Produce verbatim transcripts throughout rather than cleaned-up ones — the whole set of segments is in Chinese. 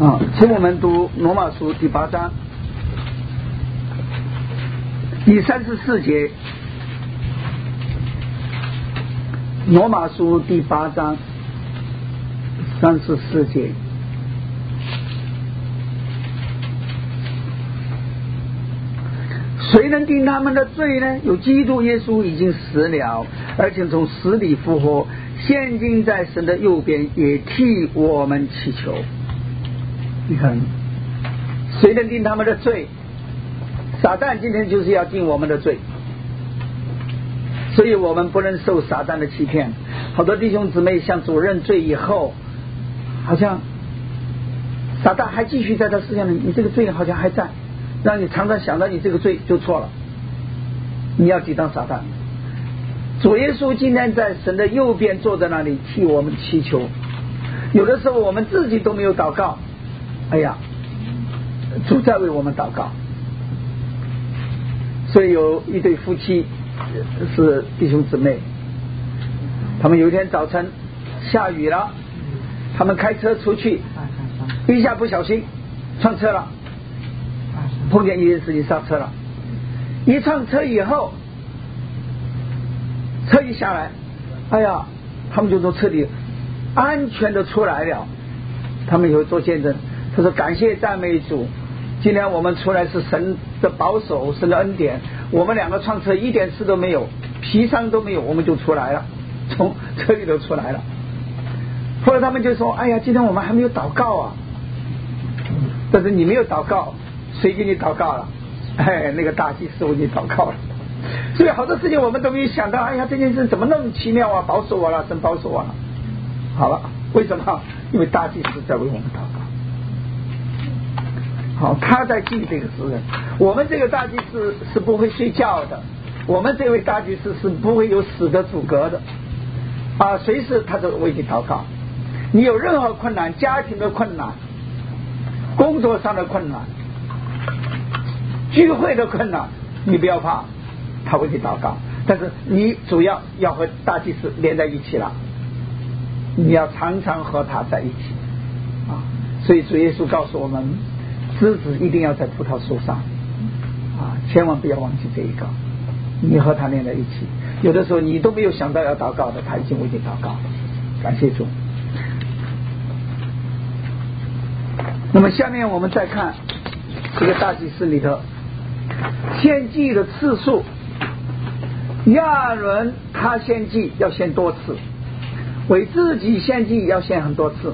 啊，请我们读罗马书第八章第三十四节。罗马书第八章三十四节。谁能定他们的罪呢？有基督耶稣已经死了，而且从死里复活，现今在神的右边，也替我们祈求。你看，谁能定他们的罪？撒旦今天就是要定我们的罪，所以我们不能受撒旦的欺骗。好多弟兄姊妹向主认罪以后，好像撒旦还继续在他思想里，你这个罪好像还在，让你常常想到你这个罪就错了。你要抵挡撒旦。主耶稣今天在神的右边坐在那里替我们祈求。有的时候我们自己都没有祷告，哎呀，主在为我们祷告。所以有一对夫妻是弟兄姊妹，他们有一天早晨下雨了，他们开车出去，一下不小心撞车了，碰见一件事情刹车了。一撞车以后，车一下来，哎呀，他们就从车里安全的出来了。他们有做见证，他说感谢赞美主，今天我们出来是神的保守，神的恩典，我们两个撞车一点事都没有，皮伤都没有，我们就出来了，从车里头出来了。后来他们就说，哎呀，今天我们还没有祷告啊。但是你没有祷告，谁给你祷告了？哎，那个大祭司为你祷告了。所以好多事情我们都没有想到，哎呀，这件事怎么那么奇妙啊，保守我了，神保守我了。好了，为什么？因为大祭司在为我们祷告。好，他在记这个责任。我们这个大祭司是不会睡觉的，我们这位大祭司是不会有死的阻隔的啊，随时他都为你祷告。你有任何困难，家庭的困难，工作上的困难，聚会的困难，你不要怕，他为你祷告。但是你主要要和大祭司连在一起了，你要常常和他在一起啊。所以主耶稣告诉我们，枝子一定要在葡萄树上啊，千万不要忘记这一个，你和他连在一起。有的时候你都没有想到要祷告的，他已经为你祷告了。感谢主。那么下面我们再看这个大祭司里头献祭的次数。亚伦他献祭要献多次，为自己献祭要献很多次，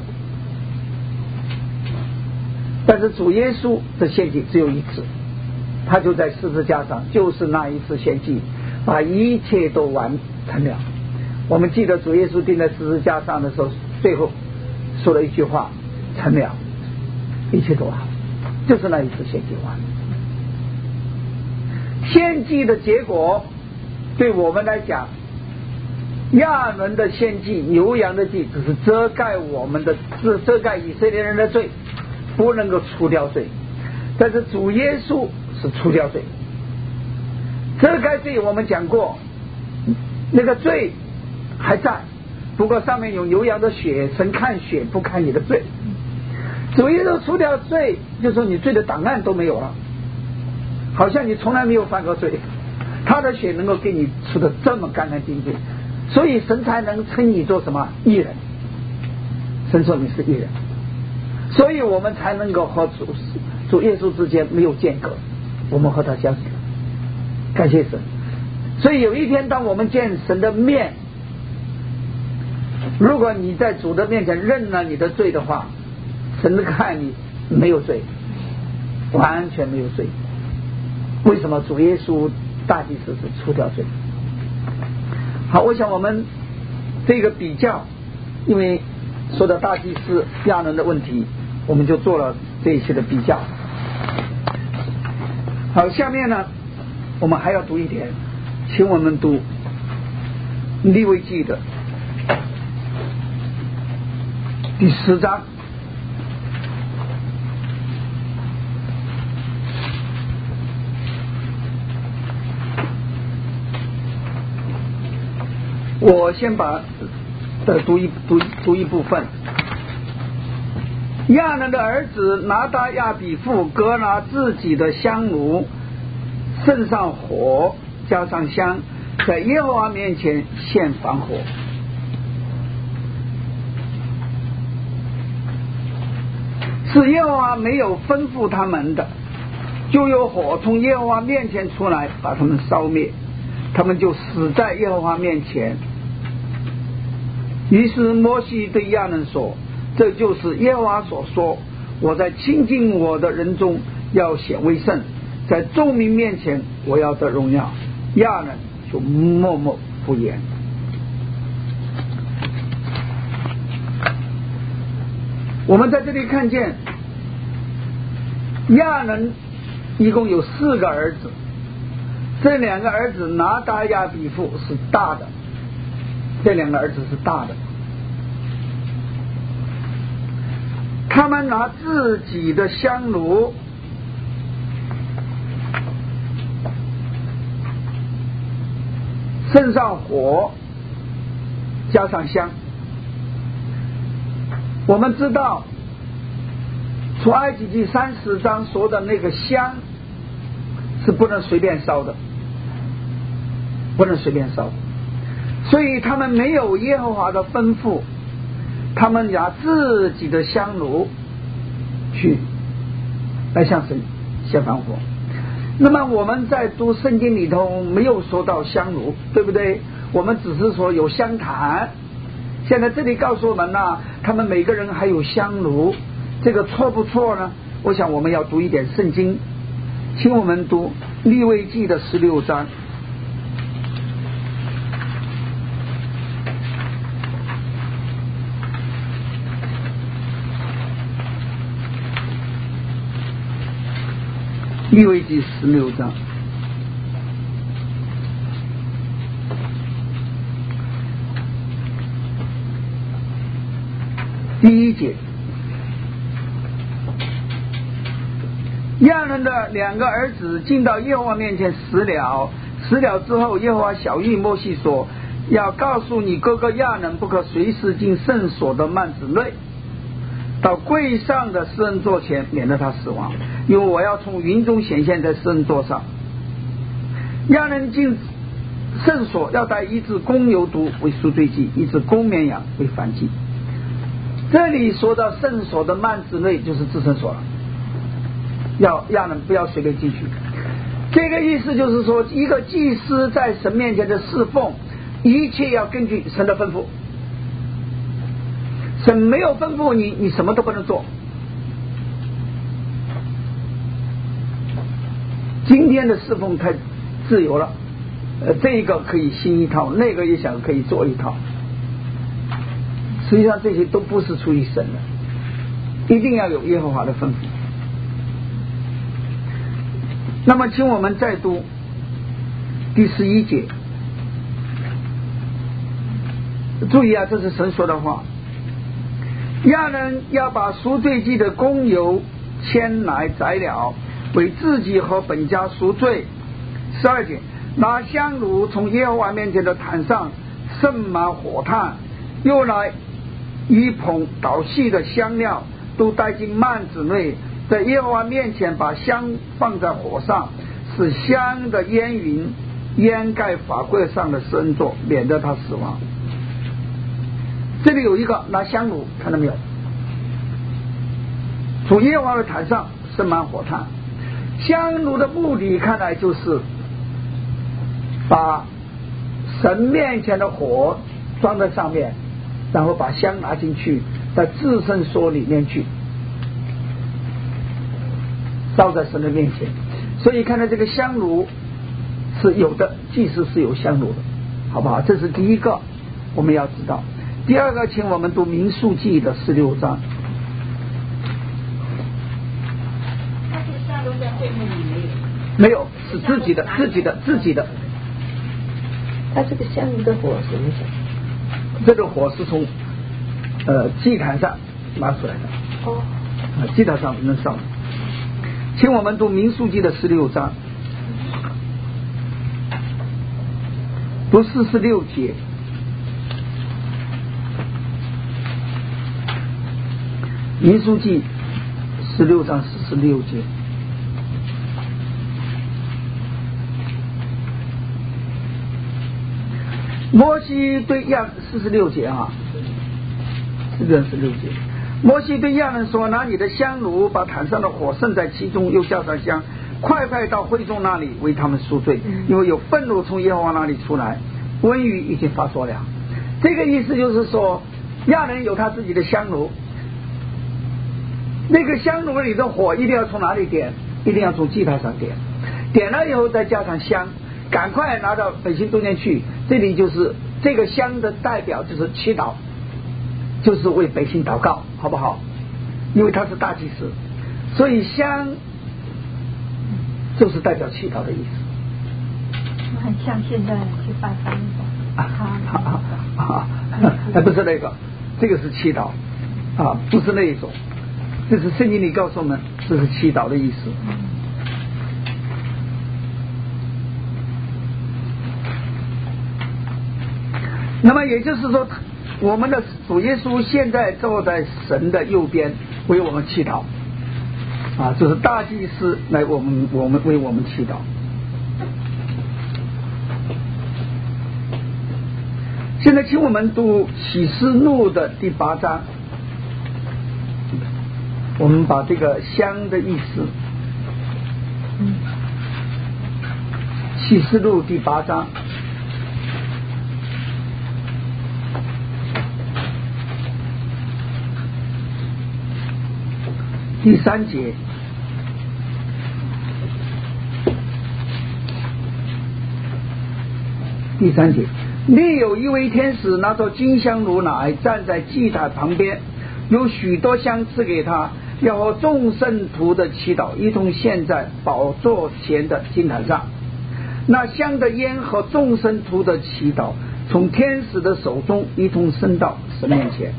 但是主耶稣的献祭只有一次，他就在十字架上，就是那一次献祭把一切都完成了。我们记得主耶稣钉在十字架上的时候，最后说了一句话，成了，一切都完，就是那一次献祭完。献祭的结果对我们来讲，亚伦的献祭，牛羊的祭，只是遮盖我们的，是遮盖以色列人的罪，不能够除掉罪。但是主耶稣是除掉罪。遮盖罪我们讲过，那个罪还在，不过上面有牛羊的血，神看血不看你的罪。主耶稣除掉罪，就说你罪的档案都没有了，好像你从来没有犯过罪。他的血能够给你吃的这么干干净净，所以神才能称你做什么义人。神说你是义人，所以我们才能够和主主耶稣之间没有间隔，我们和他相识。感谢神。所以有一天当我们见神的面，如果你在主的面前认了你的罪的话，神看你没有罪，完全没有罪。为什么？主耶稣大祭司是除掉罪。好，我想我们这个比较，因为说到大祭司亚伦的问题，我们就做了这一些的比较。好，下面呢我们还要读一点，请我们读利未记的第十章。我先把的读一读读一部分， 亚伦的儿子拿达亚比父各拿自己的香炉，盛上火，加上香，在耶和华面前献防火。是耶和华没有吩咐他们的，就有火从耶和华面前出来，把他们烧灭，他们就死在耶和华面前。于是摩西对亚伦说，这就是耶和华所说，我在亲近我的人中要显为圣，在众民面前我要得荣耀。亚伦就默默不言。我们在这里看见亚伦一共有四个儿子，这两个儿子拿达亚比父是大的，这两个儿子是大的，他们拿自己的香炉盛上火，加上香。我们知道出埃及记三十章说的那个香是不能随便烧的，不能随便烧，所以他们没有耶和华的吩咐，他们拿自己的香炉去来向神献防火。那么我们在读圣经里头没有说到香炉，对不对？我们只是说有香坛。现在这里告诉我们呢、啊，他们每个人还有香炉，这个错不错呢？我想我们要读一点圣经，请我们读利未记的十六章。利未记十六章第一节，亚伦的两个儿子进到耶和华面前死了，死了之后，耶和华晓谕摩西说，要告诉你哥哥亚伦，不可随时进圣所的幔子内，到柜上的施恩座前，免得他死亡，因为我要从云中显现在施恩座上。亚伦进圣所要带一只公牛犊为赎罪祭，一只公绵羊为燔祭。这里说到圣所的幔子内就是至圣所了，要亚伦不要随便进去。这个意思就是说，一个祭司在神面前的侍奉，一切要根据神的吩咐，神没有吩咐你，你什么都不能做。今天的侍奉太自由了，呃，这个可以信一套，那个也想可以做一套，实际上这些都不是出于神的，一定要有耶和华的吩咐。那么请我们再读第十一节，注意啊，这是神说的话。亚伦要把赎罪祭的公牛牵来宰了，为自己和本家赎罪。十二节，拿香炉从耶和华面前的坛上盛满火炭，又来一捧捣细的香料，都带进幔子内，在耶和华面前把香放在火上，使香的烟云掩盖法柜上的施恩座，免得他死亡。这里有一个拿香炉，看到没有？从耶和华的坛上盛满火炭，香炉的目的看来就是把神面前的火装在上面，然后把香拿进去，在至圣所里面去烧在神的面前。所以看到这个香炉是有的，祭司是有香炉的，好不好？这是第一个我们要知道。第二个，请我们读民数记的十六章。 他这个香炉在会幕里没有？ 没有，是自己的，自己的，自己的。 他这个香炉的火什么的？ 这个火是从呃祭坛上拿出来的。 哦。 啊，祭坛上能烧。请我们读民数记的十六章，读四十六节。 民数记十六章四十六节。摩西对亚四十六节啊，四十六节。摩西对亚伦说：“拿你的香炉，把坛上的火盛在其中，又浇上香，快快到会众那里为他们赎罪，因为有愤怒从耶和华那里出来，瘟疫已经发作了。”这个意思就是说，亚伦有他自己的香炉，那个香炉里的火一定要从哪里点？一定要从祭坛上点，点了以后再加上香，赶快拿到百姓中间去。这里就是这个香的代表，就是祈祷，就是为百姓祷告，好不好？因为他是大祭司，所以香就是代表祈祷的意思。 很像现在去拜拜那种啊啊啊！还不是那个，这个是祈祷啊，不是那一种。这是圣经里告诉我们，这是祈祷的意思。那么也就是说，我们的主耶稣现在坐在神的右边，为我们祈祷啊，就是大祭司来我们我们为我们祈祷。现在请我们读启示录的第八章，我们把这个香的意思，启示录第八章第三节，第三节，另有一位天使拿着金香炉来，站在祭坛旁边，有许多香赐给他，要和众圣徒的祈祷一同献在宝座前的金坛上。那香的烟和众圣徒的祈祷从天使的手中一同升到神面前。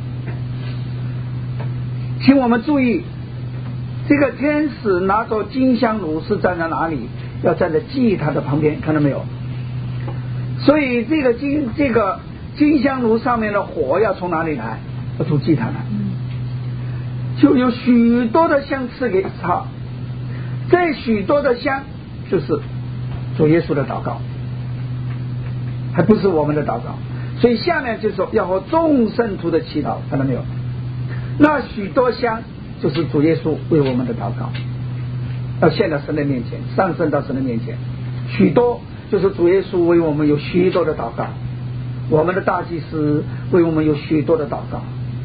请我们注意，这个天使拿着金香炉是站在哪里？要站在祭坛的旁边，看到没有？所以这个金这个金香炉上面的火要从哪里来？要从祭坛来，就有许多的香赐给他，这许多的香就是主耶稣的祷告，还不是我们的祷告。所以下面就说要和众圣徒的祈祷，看到没有？那许多香就是主耶稣为我们的祷告，要献到神的面前，上升到神的面前。许多就是主耶稣为我们有许多的祷告，我们的大祭司为我们有许多的祷告，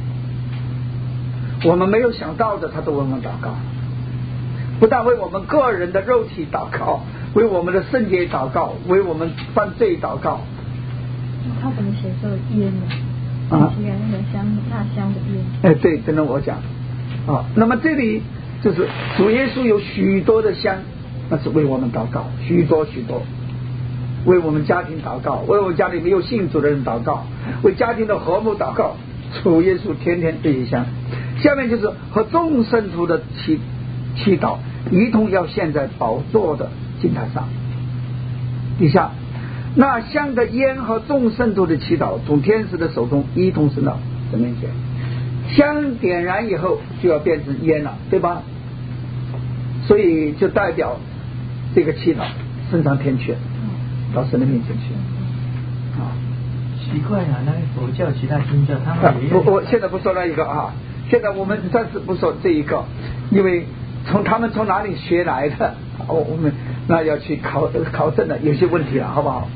我们没有想到的他都为我们祷告，不但为我们个人的肉体祷告，为我们的圣洁祷告，为我们犯罪祷告。 他怎么写作烟呢？ 啊， 那个香那香的烟。 哎，对，跟着我讲啊。那么这里就是主耶稣有许多的香，那是为我们祷告，许多许多，为我们家庭祷告，为我们家里没有信主的人祷告，为家庭的和睦祷告。主耶稣天天这些香。下面就是和众圣徒的祈祈祷一同要献在宝座的金坛上。底下那香的烟和众圣徒的祈祷从天使的手中一同升到神面前。香点燃以后就要变成烟了，对吧？所以就代表这个祈祷升上天去，到神的面前去啊。 奇怪啊，那个佛教其他宗教他们也有、啊、 我我现在不说那一个啊，现在我们暂时不说这一个，因为从他们从哪里学来的，我我们那要去考考证的，有些问题了，好不好？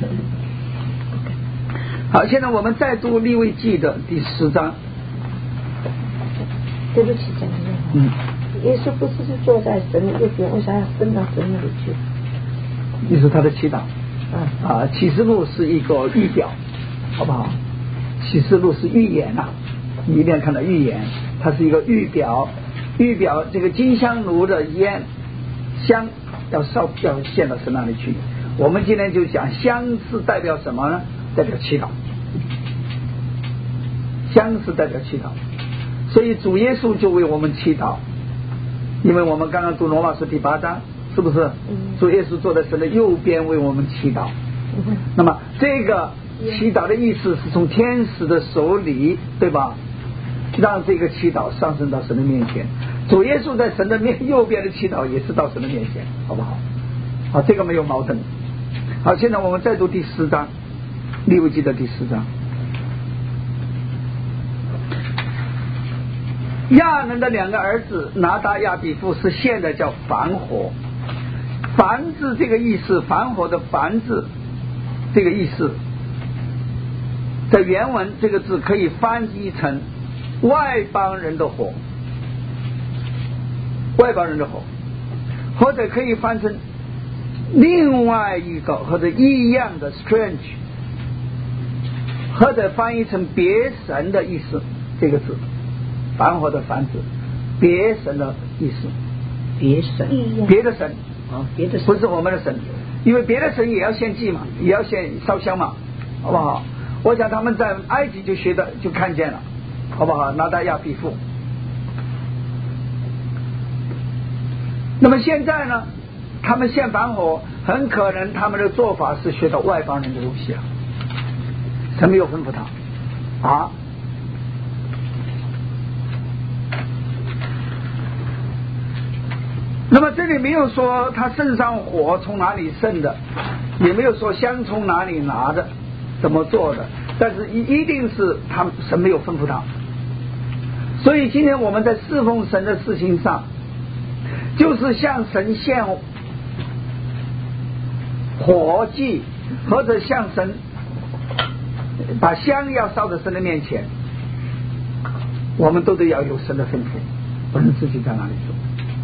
好，现在我们再读利未记的第十章。 对不起，讲一下。嗯。耶稣不是是坐在神的右边，为啥要升到神那里去？ 你说他的祈祷。 嗯。 啊，启示录是一个预表，好不好？启示录是预言呐、啊，你一定要看到预言，它是一个预表，预表这个金香炉的烟香要烧要献到神那里去。我们今天就讲香是代表什么呢？代表祈祷，香是代表祈祷，所以主耶稣就为我们祈祷，因为我们刚刚读罗马书第八章，是不是？主耶稣坐在神的右边为我们祈祷。那么这个祈祷的意思是从天使的手里，对吧？ 让这个祈祷上升到神的面前。主耶稣在神的面右边的祈祷也是到神的面前，好不好？好，这个没有矛盾。好，现在我们再读第四章，利未记的第四章。亚伦的两个儿子拿达亚比父是现在叫凡火，凡字这个意思，凡火的凡字这个意思，在原文这个字可以翻译成外邦人的火，外邦人的火，或者可以翻成另外一个或者异样的 strange， 或者翻译成别神的意思，这个字凡火的凡字，别神的意思， 别神， 别的神啊，别的神不是我们的神，因为别的神也要献祭嘛，也要献烧香嘛，好不好？我想他们在埃及就学的就看见了，好不好？拿达亚比父。那么现在呢，他们献凡火，很可能他们的做法是学到外邦人的东西啊，神没有吩咐他啊。那么这里没有说他身上火从哪里生的，也没有说香从哪里拿的，怎么做的，但是一定是他神没有吩咐他。所以今天我们在侍奉神的事情上，就是向神献火祭，或者向神把香要烧到神的面前，我们都得要有神的吩咐，不能自己在哪里做。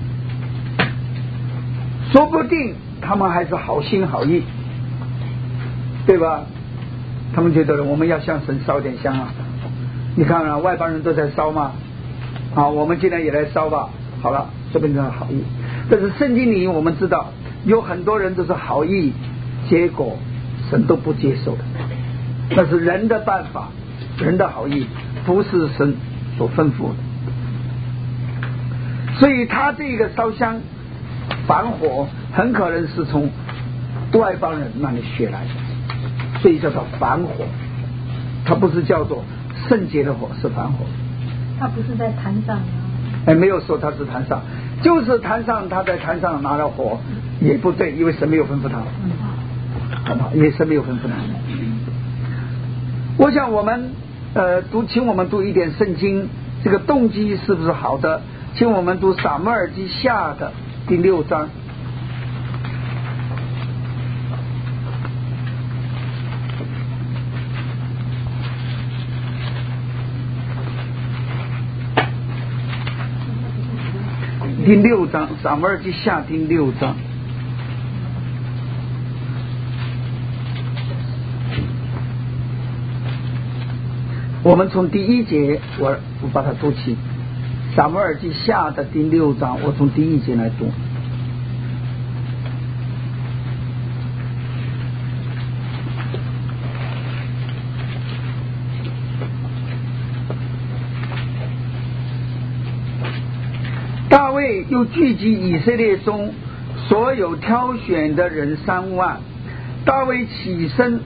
说不定他们还是好心好意，对吧？他们觉得我们要向神烧点香啊，你看啊，外邦人都在烧嘛，啊，我们今天也来烧吧。好了，说不定是好意。但是圣经里我们知道有很多人都是好意，结果神都不接受的，那是人的办法，人的好意，不是神所吩咐的。所以他这个烧香凡火很可能是从外邦人那里学来的，所以叫做凡火，它不是叫做圣洁的火，是凡火。 他不是在坛上吗？ 哎，没有说他是坛上，就是坛上，他在坛上拿了火也不对，因为神没有吩咐他，好不好？因为神没有吩咐他。我想我们呃读，请我们读一点圣经，这个动机是不是好的？请我们读撒母耳记下的第六章。第六章，撒母耳记下第六章。我们从第一节，我我把它读起。撒母耳记下的第六章，我从第一节来读。大卫又聚集以色列中所有挑选的人三万，大卫起身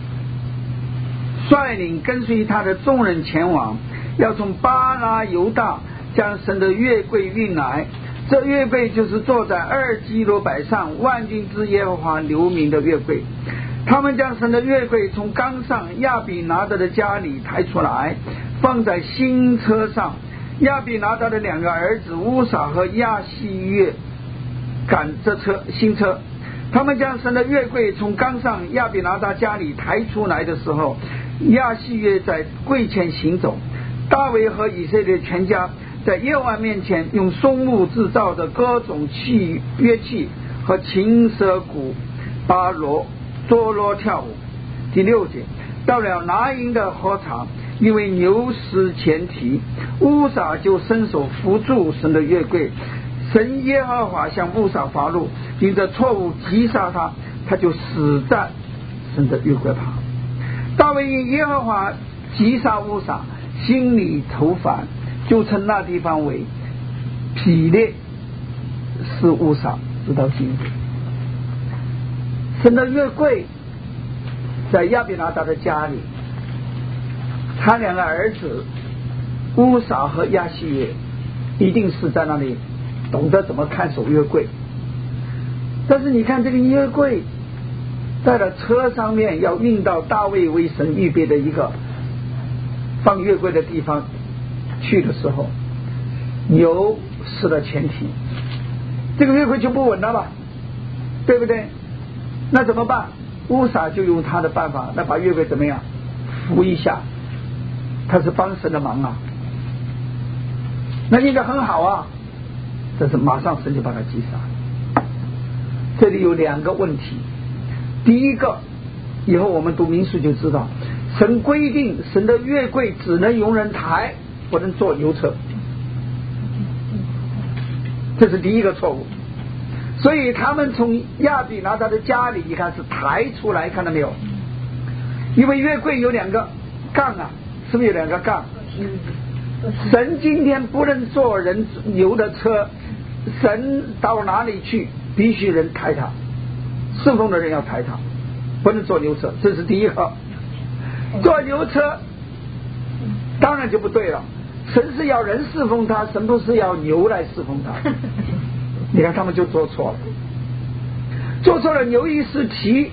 率领跟随他的众人前往，要从巴拉犹大将神的约柜运来。这约柜就是坐在二基罗柏上万军之耶和华留名的约柜。他们将神的约柜从冈上亚比拿德的家里抬出来，放在新车上。亚比拿德的两个儿子乌撒和亚细约赶这车新车。他们将神的约柜从冈上亚比拿德家里抬出来的时候，亚细约在柜前行走。大卫和以色列全家在耶和华面前用松木制造的各种器乐器和琴瑟鼓巴罗多罗跳舞。第六节，到了拿因的禾场，因为牛失前蹄，乌撒就伸手扶住神的约柜。神耶和华向乌撒发怒，因着错误击杀他，他就死在神的约柜旁。大卫因耶和华击杀乌撒，心里愁烦，就称那地方为毗列是乌撒，直到今日。神的约柜在亚比拿达的家里，他两个儿子乌撒和亚细耶一定是在那里懂得怎么看守约柜，但是你看这个约柜在了车上面要运到大卫为神预备的一个放约柜的地方去的时候，牛失了前蹄，这个约柜就不稳了吧，对不对？那怎么办？乌撒就用他的办法来把约柜怎么样扶一下，他是帮神的忙啊，那应该很好啊，但是马上神就把他击杀。这里有两个问题，第一个，以后我们读民数就知道，神规定神的约柜只能容人抬，不能坐牛车，这是第一个错误。所以他们从亚比拿他的家里，你看是抬出来，看到没有？因为约柜有两个杠啊，是不是有两个杠？神今天不能坐人牛的车，神到哪里去必须人抬他，侍奉的人要抬他，不能坐牛车，这是第一个。坐牛车当然就不对了，神是要人侍奉他，神不是要牛来侍奉他。你看他们就做错了，做错了，牛一失蹄，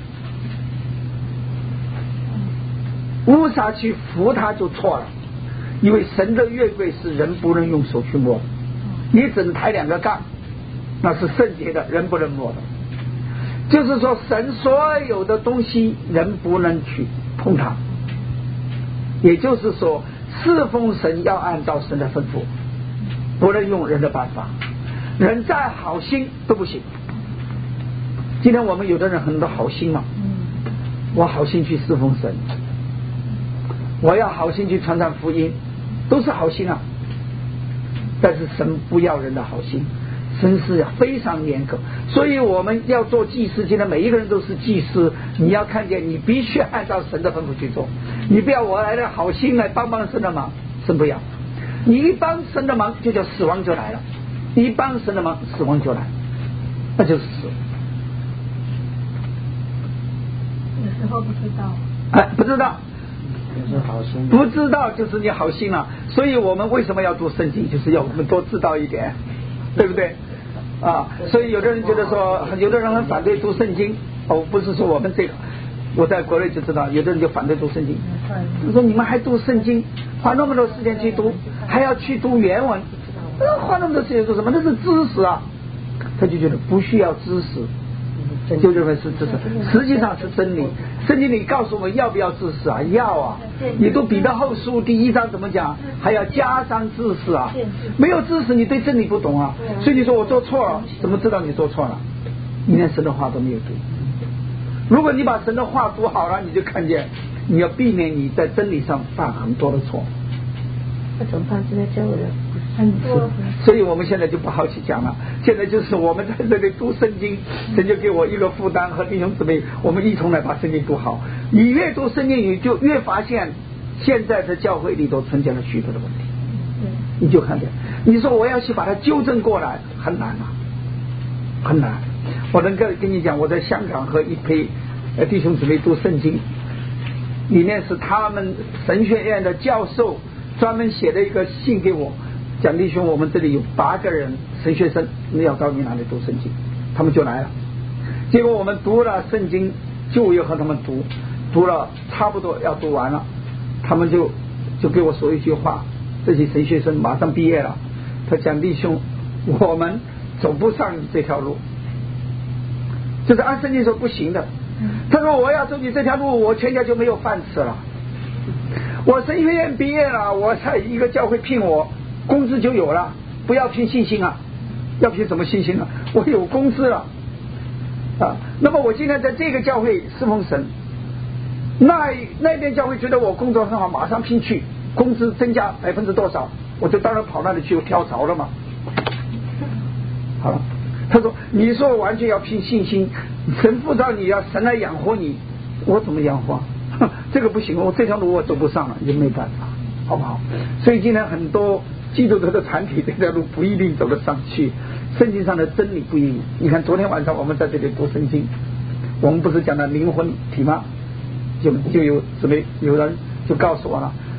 乌撒去扶他就错了，因为神的约柜是人不能用手去摸，你只能抬两个杠，那是圣洁的，人不能摸的。就是说神所有的东西人不能去碰它，也就是说侍奉神要按照神的吩咐，不能用人的办法，人再好心都不行。今天我们有的人很多好心嘛，我好心去侍奉神，我要好心去传传福音，都是好心啊，但是神不要人的好心，神是非常严格。所以我们要做祭司，今天每一个人都是祭司，你要看见你必须按照神的吩咐去做，你不要我来的好心来帮帮神的忙，神不要。你一帮神的忙就叫死亡就来了，一帮神的忙死亡就来，那就是死。 有时候不知道， 哎，不知道是好心， 不知道就是你好心了。所以我们为什么要读圣经，就是要我们多知道一点，对不对啊？所以有的人觉得说，有的人很反对读圣经，哦，不是说我们这个，我在国内就知道，有的人就反对读圣经。他说你们还读圣经，花那么多时间去读，还要去读原文，那花那么多时间做什么？那是知识啊。他就觉得不需要知识，就认为是知识，实际上是真理。圣经里告诉我们要不要知识啊？要啊！你读彼得后书第一章怎么讲？还要加上知识啊！没有知识，你对真理不懂啊！所以你说我做错了，怎么知道你做错了？你连神的话都没有读。如果你把神的话读好了，你就看见你要避免你在真理上犯很多的错。 那怎么办？现在教我的很多， 所以我们现在就不好去讲了。现在就是我们在这里读圣经，神就给我一个负担，和弟兄姊妹，我们一同来把圣经读好。你越读圣经，你就越发现现在的教会里头存在了许多的问题。你就看见，你说我要去把它纠正过来，很难啊，很难。我能够跟你讲，我在香港和一批弟兄姊妹读圣经，里面是他们神学院的教授专门写了一个信给我，讲弟兄，我们这里有八个人神学生要到你那里读圣经，他们就来了。结果我们读了圣经，就又和他们读，读了差不多要读完了，他们就就给我说一句话，这些神学生马上毕业了，他讲弟兄，我们走不上你这条路，就是按圣经说不行的。他说我要走你这条路，我全家就没有饭吃了。我神学院毕业了，我在一个教会聘我，工资就有了，不要凭信心啊，要凭什么信心啊？我有工资了啊。那么我今天在这个教会侍奉神，那那边教会觉得我工作很好，马上聘去，工资增加百分之多少，我就当然跑那里去跳槽了嘛。好了，他说你说完全要凭信心，神辅导你，要神来养活你，我怎么养活？这个不行，我这条路我走不上了，也没办法，好不好？所以今天很多基督徒的团体这条路不一定走得上去，圣经上的真理不一定。你看昨天晚上我们在这里读圣经，我们不是讲了灵魂体吗？就就有姊妹有人就告诉我了，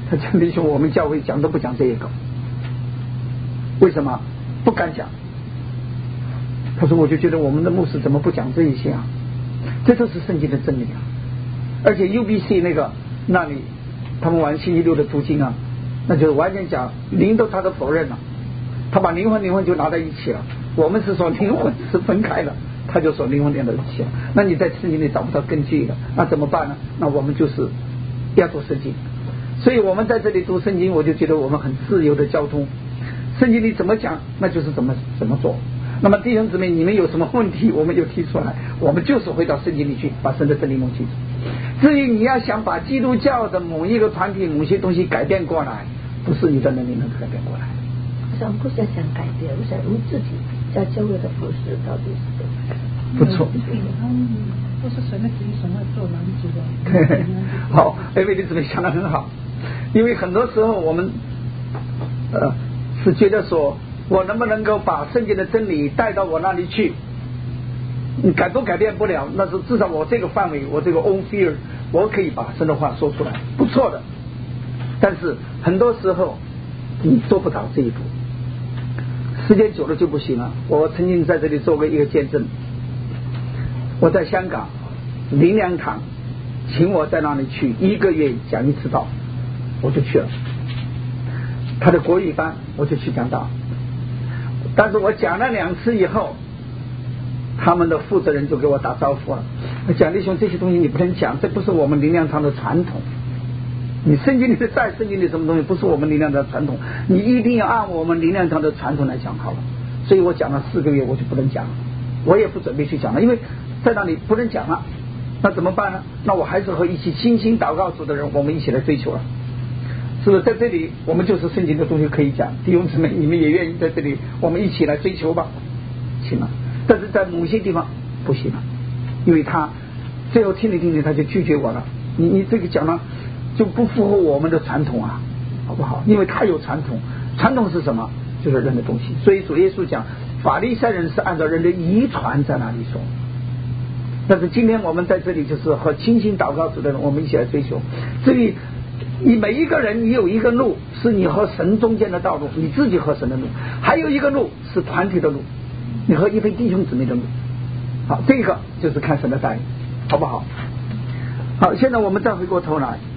他讲弟兄，我们教会讲都不讲这一个，为什么？不敢讲。他说我就觉得我们的牧师怎么不讲这一些啊？这都是圣经的真理啊！而且 U B C 那个那里他们玩星期六的读经啊，那就是完全讲灵都他都否认了，他把灵魂灵魂就拿在一起了。我们是说灵魂是分开的，他就说灵魂连在一起了。那你在圣经里找不到根据的，那怎么办呢？那我们就是要读圣经。所以我们在这里读圣经，我就觉得我们很自由的交通。圣经里怎么讲，那就是怎么怎么做。那么弟兄姊妹，你们有什么问题，我们就提出来，我们就是回到圣经里去，把神的真理弄清楚。至于你要想把基督教的某一个团体、某些东西改变过来，不是你的能力能改变过来。 我想不是想改变，我想我们自己在教会的服事到底是怎么。 不错。 不是神的旨意，神会做男主的。 好，哎，魏弟姊妹想得很好，因为很多时候我们呃是觉得说，我能不能够把圣经的真理带到我那里去？你改都改变不了，那是至少我这个范围，我这个 own fear， 我可以把神的话说出来，不错的。但是很多时候你做不到这一步，时间久了就不行了。我曾经在这里做过一个见证，我在香港灵粮堂，请我在那里去一个月讲一次道，我就去了。他的国语班我就去讲道，但是我讲了两次以后，他们的负责人就给我打招呼了，讲弟兄，这些东西你不能讲，这不是我们灵粮堂的传统。你圣经里的在圣经里什么东西不是我们灵粮堂的传统，你一定要按我们灵粮堂的传统来讲好了。所以我讲了四个月我就不能讲了，我也不准备去讲了，因为在那里不能讲了。那怎么办呢？那我还是和一起信心祷告主的人，我们一起来追求了。是不是在这里我们就是圣经的东西可以讲，弟兄姊妹你们也愿意在这里我们一起来追求吧，行了。但是在某些地方不行了，因为他最后听了听了他就拒绝我了，你你这个讲了就不符合我们的传统啊，好不好？因为他有传统，传统是什么？就是人的东西。所以主耶稣讲法利赛人是按照人的遗传在那里说，但是今天我们在这里就是和清心祷告主的人我们一起来追求。至于你每一个人，你有一个路是你和神中间的道路，你自己和神的路，还有一个路是团体的路，你和一位弟兄姊妹的路。好，这个就是看神的带领，好不好？好，现在我们再回过头来，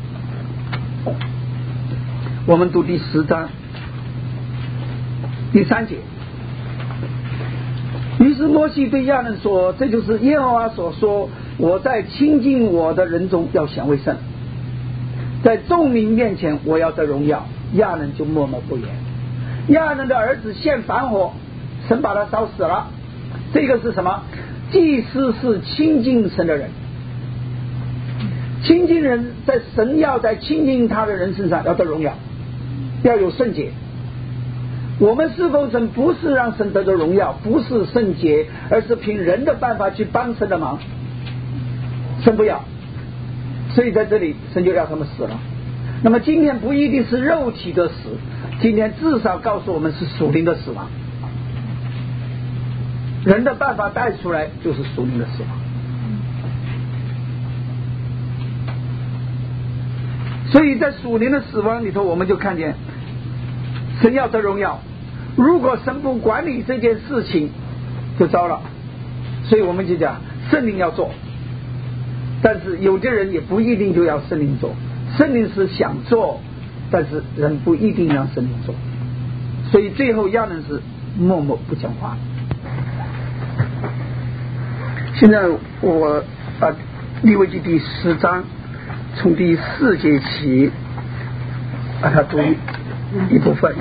我们读第十章第三节。于是摩西对亚伦说，这就是耶和华所说，我在亲近我的人中要显为圣，在众民面前我要得荣耀。亚伦就默默不言。亚伦的儿子献反火，神把他烧死了。这个是什么？祭司是亲近神的人，亲近人在神要在亲近他的人身上要得荣耀，要有圣洁。我们是否神不是让神得着荣耀，不是圣洁，而是凭人的办法去帮神的忙，神不要。所以在这里神就要他们死了。那么今天不一定是肉体的死，今天至少告诉我们是属灵的死亡。人的办法带出来就是属灵的死亡。所以在属灵的死亡里头，我们就看见神要得荣耀，如果神不管理这件事情就糟了。所以我们就讲圣灵要做，但是有的人也不一定就要圣灵做，圣灵是想做，但是人不一定让圣灵做。所以最后亚伦是默默不讲话。现在我把利未记第十章从第四节起把它读一部分。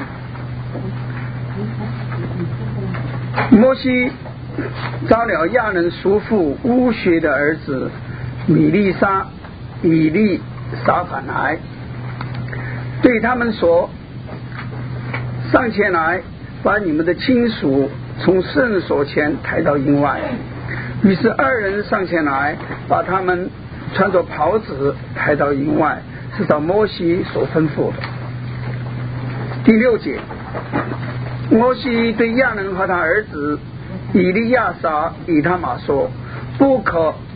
摩西招了亚伦叔父乌学的儿子米利沙、以利沙反来，对他们说，上前来，把你们的亲属从圣所前抬到营外。于是二人上前来，把他们穿着袍子抬到营外，是照摩西所吩咐的。第六节，摩西对亚伦和他儿子以利亚撒、以他玛说，不可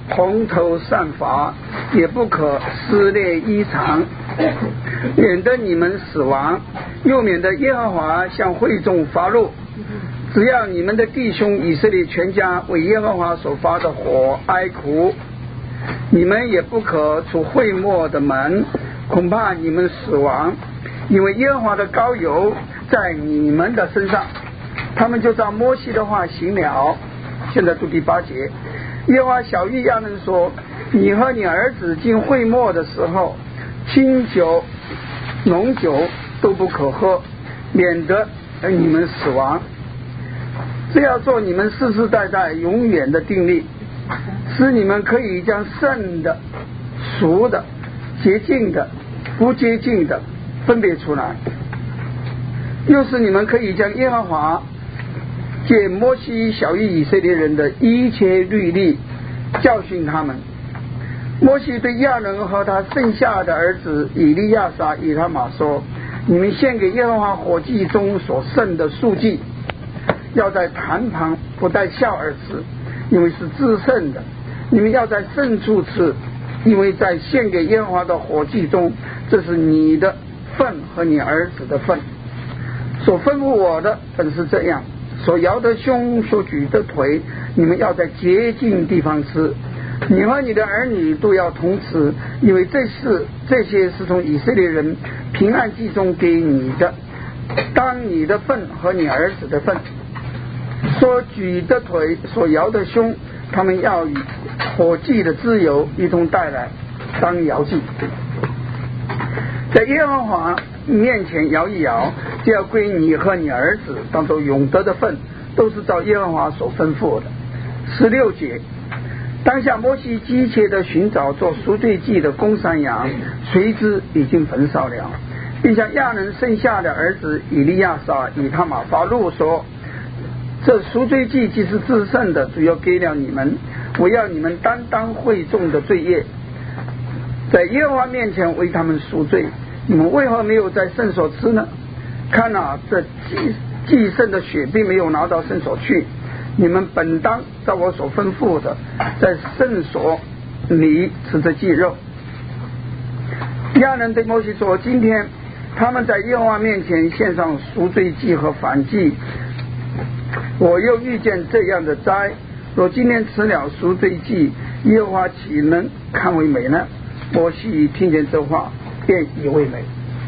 蓬头散发，也不可撕裂衣裳，免得你们死亡，又免得耶和华向会众发怒。只要你们的弟兄以色列全家为耶和华所发的火哀哭，你们也不可出会幕的门，恐怕你们死亡，因为耶和华的膏油在你们的身上。他们就照摩西的话行了。现在读第八节，耶和华晓谕亚伦说，你和你儿子进会幕的时候，清酒浓酒都不可喝，免得你们死亡。这要做你们世世代代永远的定例，使你们可以将圣的、俗的、洁净的、不洁净的分别出来，又是你们可以将耶和华借摩西晓谕以色列人的一切律例教训他们。摩西对亚伦和他剩下的儿子以利亚撒、以他玛说，你们献给耶和华火祭中所剩的素祭，要在坛旁不带笑而吃，因为是至圣的。你们要在圣处吃，因为在献给耶和华的火祭中，这是你的份和你儿子的份。所吩咐我的本是这样，所摇的胸，所举的腿，你们要在洁净地方吃。你和你的儿女都要同吃，因为这是这些是从以色列人平安祭中给你的，当你的份和你儿子的份。所举的腿，所摇的胸，他们要与火祭的脂油一同带来，当摇祭。在耶和华面前摇一摇，就要归你和你儿子当作永得的份，都是照耶和华所吩咐的。十六节，当下摩西急切地寻找做赎罪祭的公山羊，谁知已经焚烧了，并向亚伦剩下的儿子以利亚撒、以他玛发怒说，这赎罪祭既是至圣的，主要给了你们，我要你们担当会众的罪业，在耶和华面前为他们赎罪。你们为何没有在圣所吃呢？看啊，这祭祭圣的血并没有拿到圣所去，你们本当照我所吩咐的，在圣所里吃这祭肉。亚伦对摩西说，今天他们在耶和华面前献上赎罪祭和燔祭，我又遇见这样的灾，若今天吃了赎罪祭，耶和华岂能看为美呢？摩西听见这话，便以为美。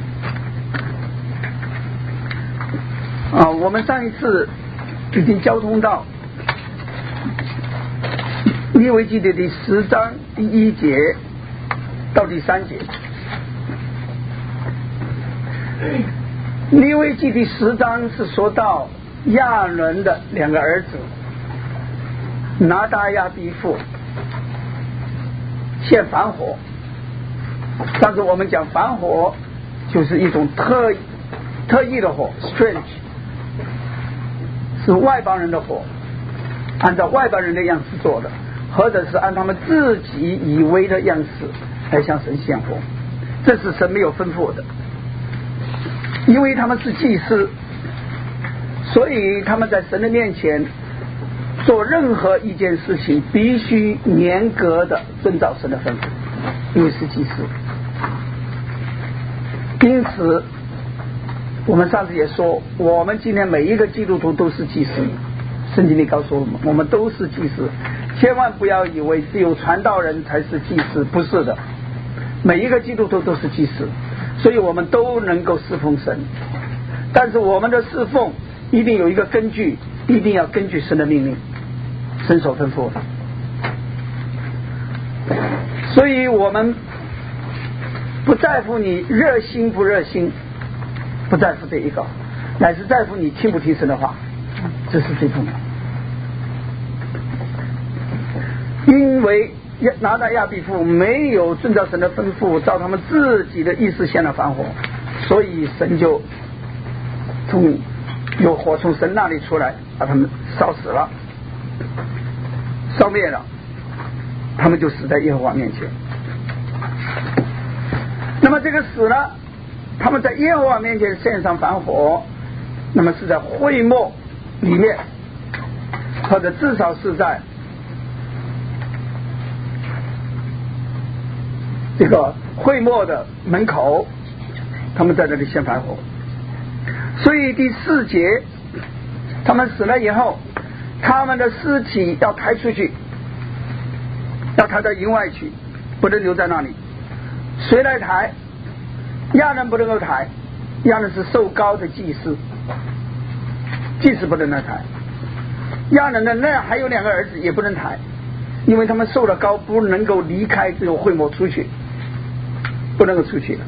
啊，我们上一次已经交通到利未记的第十章第一节到第三节。利未记第十章是说到亚伦的两个儿子拿达亚比父献燔火。上次我们讲燔火就是一种特特异的火 strange， 是外邦人的火，按照外邦人的样式做的，或者是按他们自己以为的样式来向神献火，这是神没有吩咐的。因为他们是祭司，所以他们在神的面前做任何一件事情必须严格的遵照神的吩咐，因为是祭司。因此我们上次也说，我们今天每一个基督徒都是祭司，圣经里告诉我们，我们都是祭司，千万不要以为只有传道人才是祭司，不是的，每一个基督徒都是祭司，所以我们都能够侍奉神，但是我们的侍奉一定有一个根据，一定要根据神的命令，神所吩咐的。所以我们不在乎你热心不热心，不在乎这一个，乃是在乎你听不听神的话，这是最重要。因为拿达亚比父没有遵照神的吩咐，照他们自己的意思献了燔火，所以神就从有火从神那里出来，把他们烧死了，烧灭了，他们就死在耶和华面前。那么这个死了，他们在耶和华面前献上燔火，那么是在会幕里面，或者至少是在这个会幕的门口，他们在那里献反火。所以第四节，他们死了以后，他们的尸体要抬出去，要抬到营外去，不能留在那里。谁来抬？亚人不能够抬，亚人是受膏的祭司，祭司不能来抬。亚人的那还有两个儿子也不能抬，因为他们受了膏，不能够离开这种会幕出去，不能够出去的。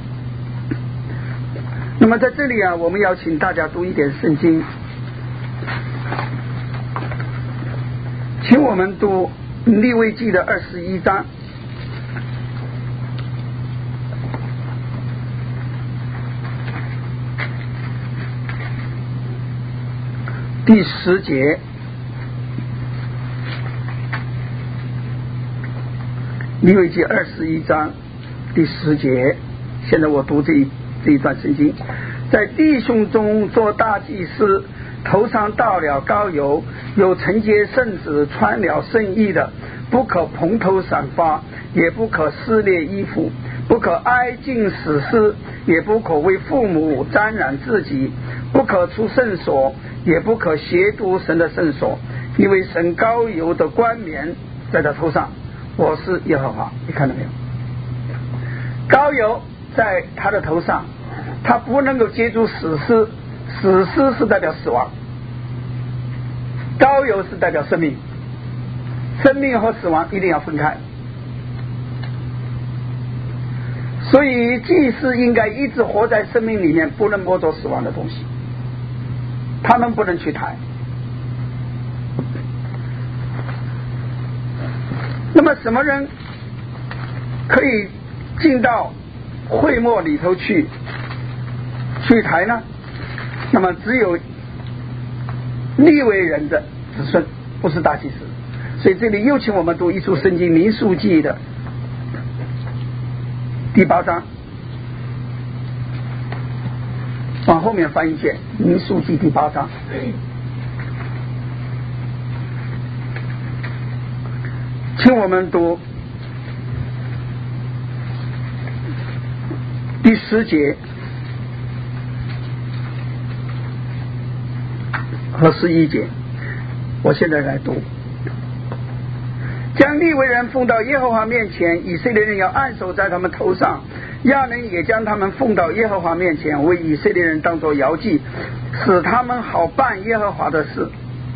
那么在这里啊，我们要请大家读一点圣经，请我们读利未记的二十一章第十节。利未记二十一章第十节，现在我读这一这一段圣经。在弟兄中做大祭司，头上倒了膏油，有承接圣子穿了圣衣的，不可蓬头散发，也不可撕裂衣服，不可挨近死尸，也不可为父母沾染自己，不可出圣所，也不可亵渎神的圣所，因为神膏油的冠冕在他头上。我是耶和华，你看到没有？膏油在他的头上，他不能够接触死尸，死尸是代表死亡，膏油是代表生命，生命和死亡一定要分开。所以祭司应该一直活在生命里面，不能摸着死亡的东西，他们不能去抬。那么什么人可以进到会幕里头去去抬呢？那么只有利未人的子孙，不是大祭司。所以这里又请我们读一处圣经民数记的第八章，往后面翻一页，民数记第八章。请我们读第十节和十一节，我现在来读。将利未人奉到耶和华面前，以色列人要按手在他们头上，亚伦也将他们奉到耶和华面前，为以色列人当作摇祭，使他们好办耶和华的事。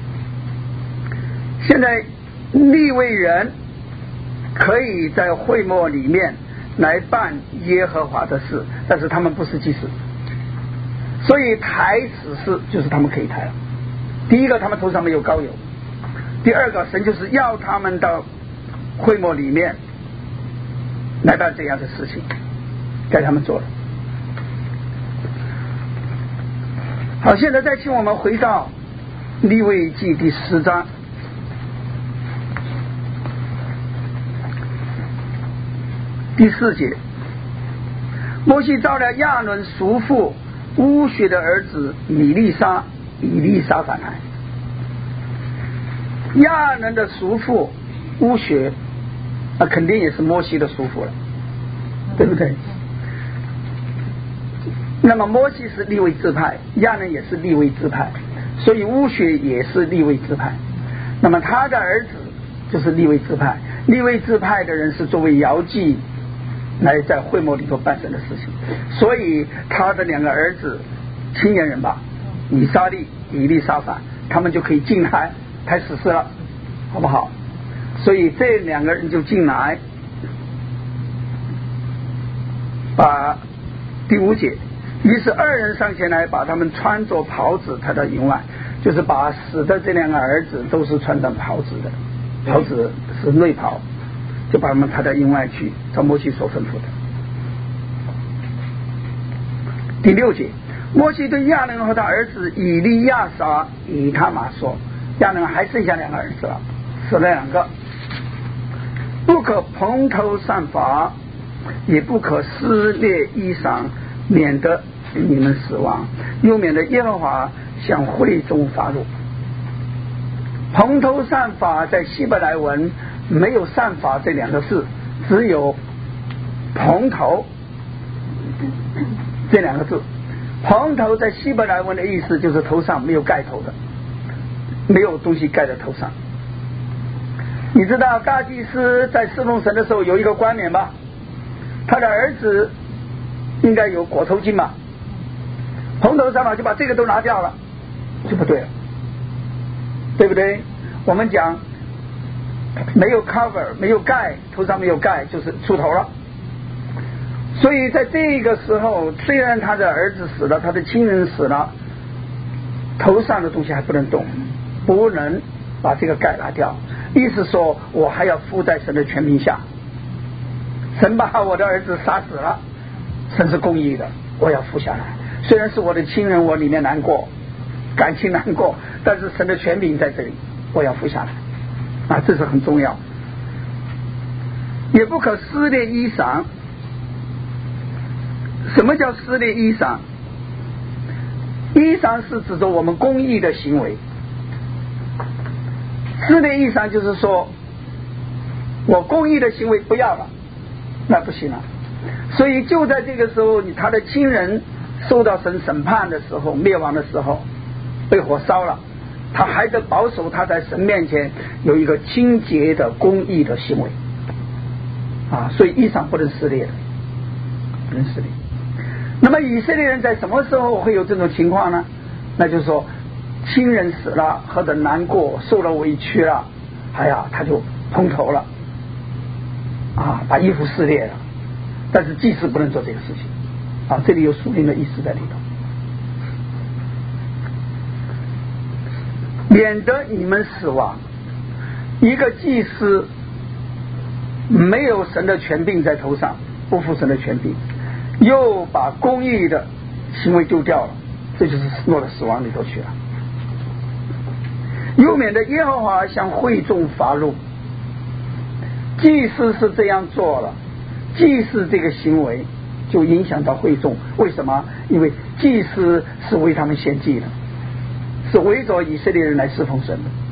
现在利未人可以在会幕里面来办耶和华的事，但是他们不是祭司，所以抬死尸就是他们可以抬了。第一个，他们头上没有膏油；第二个，神就是要他们到会幕里面来办这样的事情，该他们做了。好，现在再请我们回到利未记第十章。第四节，摩西召了亚伦叔父乌血的儿子以利沙，以利沙反来。亚伦的叔父乌血，那肯定也是摩西的叔父了，对不对？那么摩西是利未支派，亚伦也是利未支派，所以乌血也是利未支派。那么他的儿子就是利未支派，利未支派的人是作为摇祭来在会幕里头办神的事情，所以他的两个儿子青年人吧，以撒利、以利沙法，他们就可以进来抬死尸了，好不好？所以这两个人就进来，把第五节，于是二人上前来，把他们穿着袍子抬到营外，就是把死的这两个儿子都是穿着袍子的，袍子是内袍，就把他们抬到营外去，照摩西所吩咐的。第六节，摩西对亚伦和他儿子以利亚撒、以他玛说，亚伦还剩下两个儿子了，死了两个，不可蓬头散发，也不可撕裂衣裳，免得你们死亡，又免得耶和华向会中发怒。蓬头散发在希伯来文没有散发这两个字，只有蓬头这两个字。蓬头在希伯来文的意思就是头上没有盖头的，没有东西盖在头上。你知道大祭司在侍奉神的时候有一个冠冕吧，他的儿子应该有裹头巾吧，蓬头上马就把这个都拿掉了，就不对了，对不对？我们讲没有 cover 没有盖，头上没有盖就是出头了。所以在这个时候，虽然他的儿子死了，他的亲人死了，头上的东西还不能动，不能把这个盖拿掉，意思说我还要附在神的权柄下。神把我的儿子杀死了，神是公义的，我要付下来。虽然是我的亲人，我里面难过，感情难过，但是神的权柄在这里，我要付下来啊，这是很重要。也不可撕裂衣裳。什么叫撕裂衣裳？衣裳是指着我们公义的行为，撕裂衣裳就是说我公义的行为不要了，那不行了。所以就在这个时候，他的亲人受到神审判的时候，灭亡的时候，被火烧了，他还得保守他在神面前有一个清洁的公义的行为啊，所以衣裳不能撕裂的，不能撕裂。那么以色列人在什么时候会有这种情况呢？那就是说亲人死了，或者难过，受了委屈了，哎呀他就蓬头了啊，把衣服撕裂了。但是祭司不能做这个事情啊，这里有属灵的意思在里头，免得你们死亡。一个祭司没有神的权柄在头上，不负神的权柄，又把公义的行为丢掉了，这就是落到死亡里头去了。又免得耶和华向会众发怒。祭司是这样做了，祭司这个行为就影响到会众。为什么？因为祭司是为他们献祭的，是围着以色列人来侍奉神的。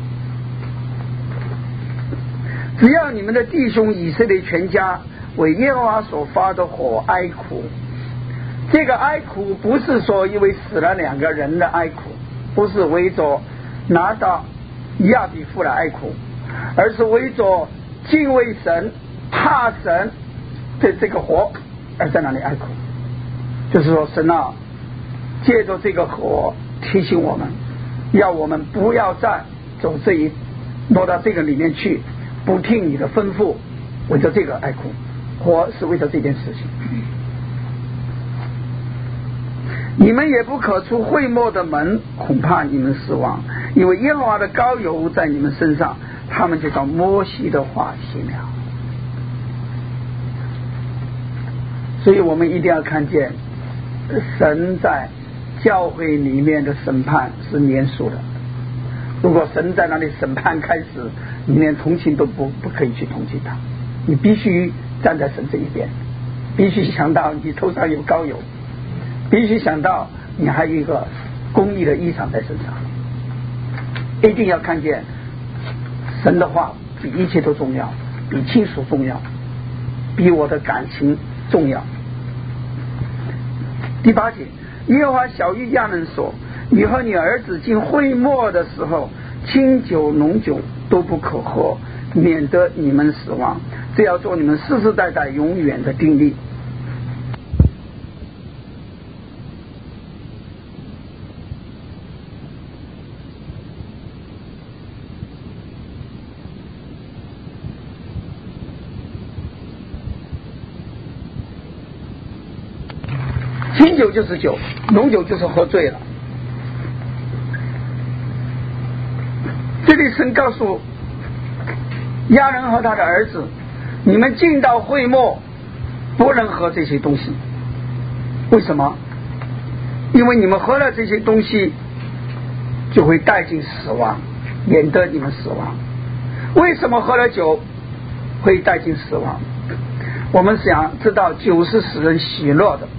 只要你们的弟兄以色列全家为耶和华所发的火哀苦，这个哀苦不是说因为死了两个人的哀苦，不是为着拿到亚比夫的哀苦，而是为着敬畏神怕神的这个火而在那里哀苦。就是说神啊，借着这个火提醒我们，要我们不要再走这一落到这个里面去，不听你的吩咐，为着这个哀苦。火是为着这件事情。你们也不可出会幕的门，恐怕你们死亡，因为耶和华的膏油在你们身上。他们就照摩西的话行了。所以我们一定要看见神在教会里面的审判是严肃的。如果神在那里审判开始，你连同情都不不可以去同情他，你必须站在神这一边，必须想到你头上有膏油，必须想到你还有一个公义的衣裳在身上。一定要看见神的话比一切都重要，比亲属重要，比我的感情重要。第八节，耶和华晓谕亚伦说，你和你儿子进会幕的时候，清酒浓酒都不可喝，免得你们死亡，这要做你们世世代代永远的定例。清酒就是酒，浓酒就是喝醉了。这里神告诉亚伦和他的儿子，你们进到会幕不能喝这些东西。为什么？因为你们喝了这些东西就会带进死亡，免得你们死亡。为什么喝了酒会带进死亡？我们想知道，酒是使人喜乐的，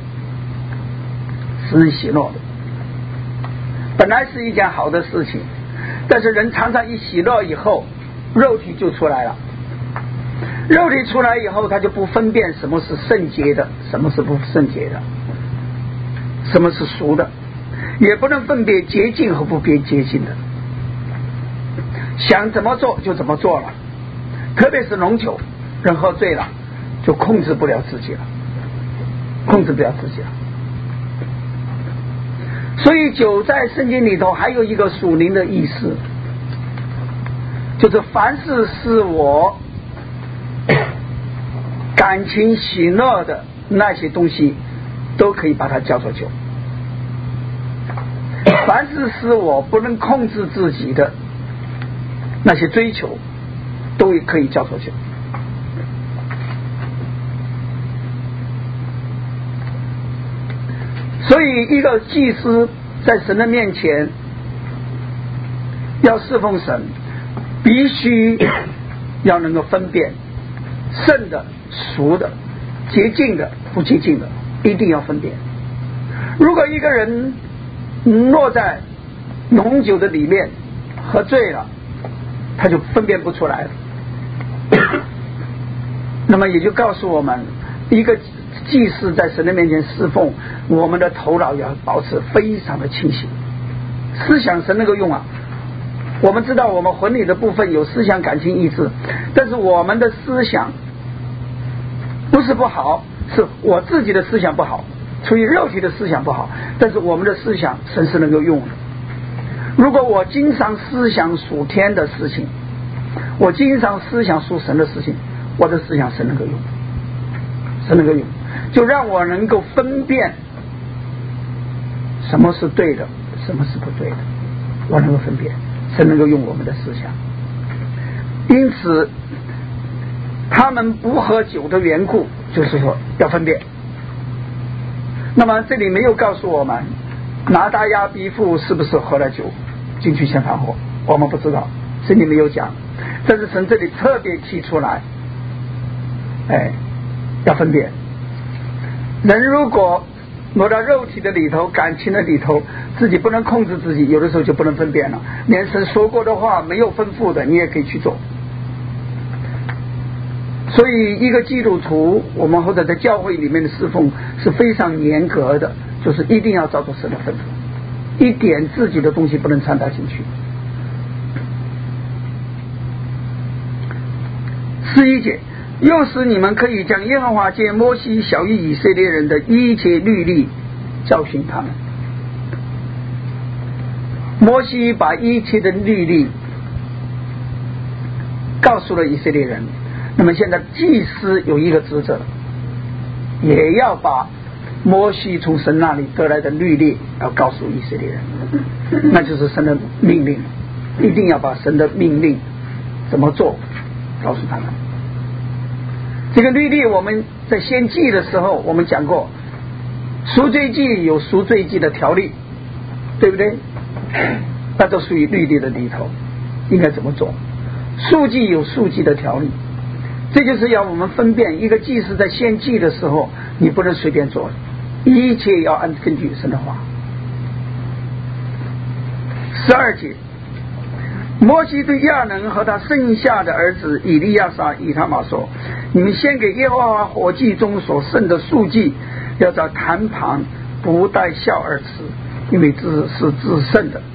使人喜乐的，本来是一件好的事情，但是人常常一喜乐以后，肉体就出来了。 肉体出来以后，他就不分辨什么是圣洁的，什么是不圣洁的，什么是俗的，也不能分别洁净和不别洁净的，想怎么做就怎么做了。特别是浓酒，人喝醉了就控制不了自己了，控制不了自己了。所以酒在圣经里头还有一个属灵的意思，就是凡是使我感情喜乐的那些东西都可以把它叫做酒，凡是使我不能控制自己的那些追求都可以叫做酒。所以一个祭司在神的面前要侍奉神，必须要能够分辨圣的、俗的、洁净的、不洁净的，一定要分辨。如果一个人落在浓酒的里面喝醉了，他就分辨不出来了。那么也就告诉我们，一个祭司在神的面前侍奉，我们的头脑要保持非常的清醒。思想神能够用啊，我们知道我们魂里的部分有思想、感情、意志，但是我们的思想不是不好，是我自己的思想不好，出于肉体的思想不好，但是我们的思想神是能够用的。如果我经常思想属天的事情，我经常思想属神的事情，我的思想神能够用，神能够用，就让我能够分辨什么是对的，什么是不对的，我能够分辨，神能够用我们的思想。因此他们不喝酒的缘故，就是说要分辨。那么这里没有告诉我们拿大亚比父是不是喝了酒进去献燔火，我们不知道，圣经没有讲，但是神这里特别提出来，哎，要分辨。人如果落到肉体的里头，感情的里头，自己不能控制自己，有的时候就不能分辨了，连神说过的话没有吩咐的你也可以去做。所以一个基督徒，我们或者在教会里面的侍奉是非常严格的，就是一定要照着神的吩咐，一点自己的东西不能掺杂进去。十一节，又使你们可以将耶和华借摩西晓谕以色列人的一切律例教训他们。摩西把一切的律例告诉了以色列人，那么现在祭司有一个职责，也要把摩西从神那里得来的律例要告诉以色列人，那就是神的命令，一定要把神的命令怎么做告诉他们。这个律例我们在献祭的时候我们讲过，赎罪祭有赎罪祭的条例，对不对？那都属于律例的里头，应该怎么做。赎祭有赎祭的条例，这就是要我们分辨，一个祭司在献祭的时候你不能随便做，一切要按根据神的话。十二节，摩西对亚伦和他剩下的儿子以利亚撒、以他玛说，你们献给耶和华火祭中所剩的素祭，要在坛旁不带笑而吃，因为这是至圣的。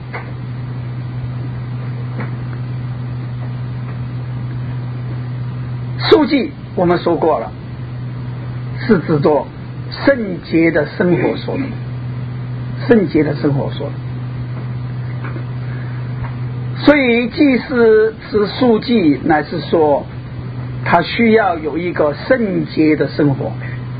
素祭我们说过了，是指作圣洁的生活说的，圣洁的生活说的。所以祭司吃素祭乃是说他需要有一个圣洁的生活。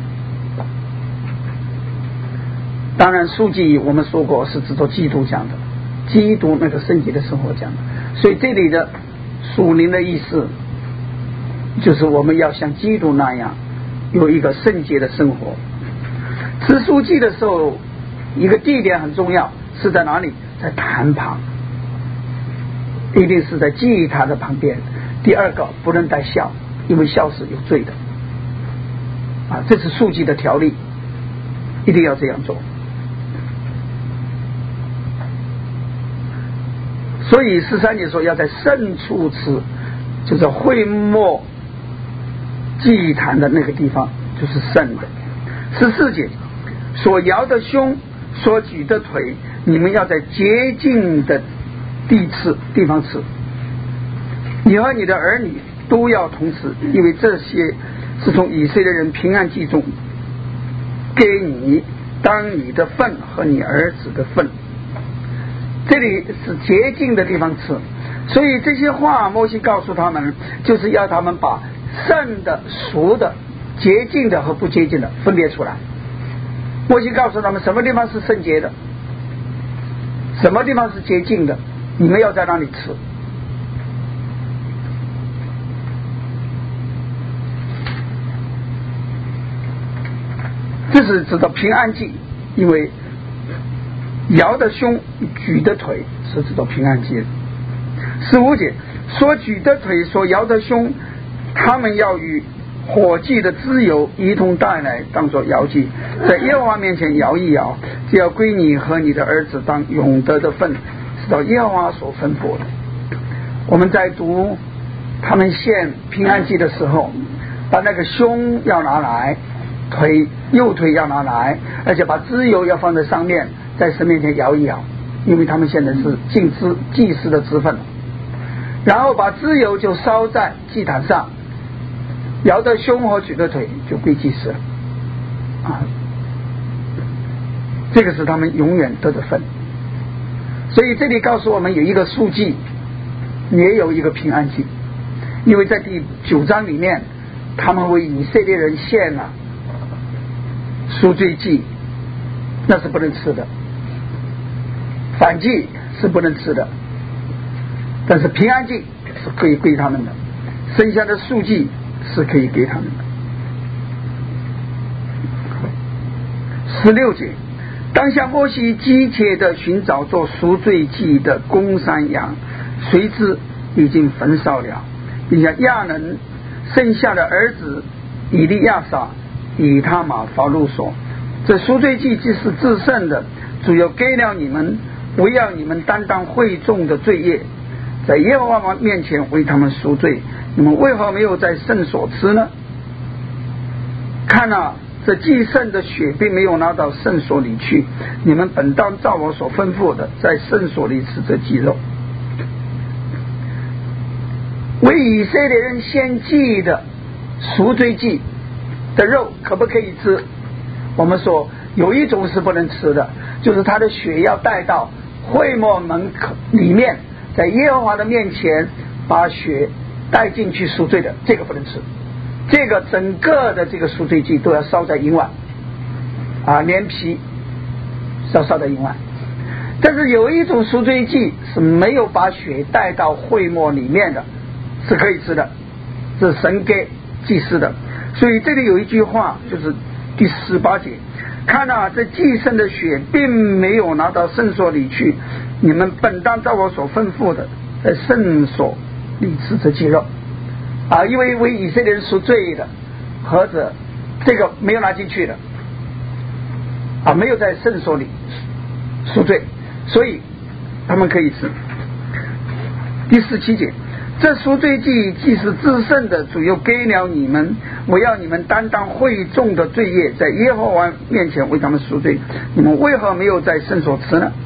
当然素祭我们说过是指着基督讲的，基督那个圣洁的生活讲的，所以这里的属灵的意思就是我们要像基督那样有一个圣洁的生活。吃素祭的时候一个地点很重要，是在哪里？在坛旁，一定是在祭坛的旁边。第二个不能带笑，因为笑是有罪的啊，这是素祭的条例，一定要这样做。所以十三节说要在圣处吃，就是会幕祭坛的那个地方就是圣的。十四节，所摇的胸，所举的腿，你们要在洁净的地吃地方吃，你和你的儿女都要同吃，因为这些是从以色列人平安祭中给你当你的份和你儿子的份。这里是洁净的地方吃，所以这些话摩西告诉他们，就是要他们把圣的、俗的、洁净的和不洁净的分别出来。摩西告诉他们什么地方是圣洁的，什么地方是洁净的，你们要在那里吃。这是指的平安祭，因为摇的胸举的腿是指的平安祭。十五节，所举的腿所摇的胸，他们要与火祭的脂油一同带来，当作摇祭，在耶和华面前摇一摇，只要归你和你的儿子当永得的份，是到耶和华所吩咐的。我们在读他们献平安祭的时候，把那个胸要拿来，腿右腿要拿来，而且把脂油要放在上面，在神面前摇一摇，因为他们现在是祭司祭司的职分，然后把脂油就烧在祭坛上，摇的胸和举的腿就归祭司了啊，这个是他们永远得的分。所以这里告诉我们有一个赎祭，也有一个平安祭，因为在第九章里面，他们为以色列人献了赎罪祭，那是不能吃的，反祭是不能吃的，但是平安祭是可以归他们的，剩下的赎祭是可以给他们的。十六节，当下摩西急切地寻找做赎罪祭的公山羊，谁知已经焚烧了，并且亚伦生下的儿子以利亚撒以他玛法路说，这赎罪祭既是至圣的，主要给了你们，为要你们担当会众的罪业，在耶和华面前为他们赎罪，你们为何没有在圣所吃呢？看啊，这祭圣的血并没有拿到圣所里去，你们本当照我所吩咐的，在圣所里吃这祭肉。为以色列人献祭的赎罪祭的肉可不可以吃？我们说有一种是不能吃的，就是他的血要带到会幕门口里面，在耶和华的面前把血带进去赎罪的，这个不能吃。这个整个的这个赎罪祭都要烧在营外啊，连皮要烧在营外。但是有一种赎罪祭是没有把血带到会幕里面的，是可以吃的，是神给祭司的。所以这里有一句话，就是第十八节，看啊，这祭牲的血并没有拿到圣所里去，你们本当照我所吩咐的，在圣所里吃这祭肉啊，因为为以色列人赎罪的或者这个没有拿进去的啊，没有在圣所里赎罪，所以他们可以吃。第十七节，这赎罪祭既是至圣的，主又给了你们，我要你们担当会众的罪业，在耶和华面前为他们赎罪，你们为何没有在圣所吃呢？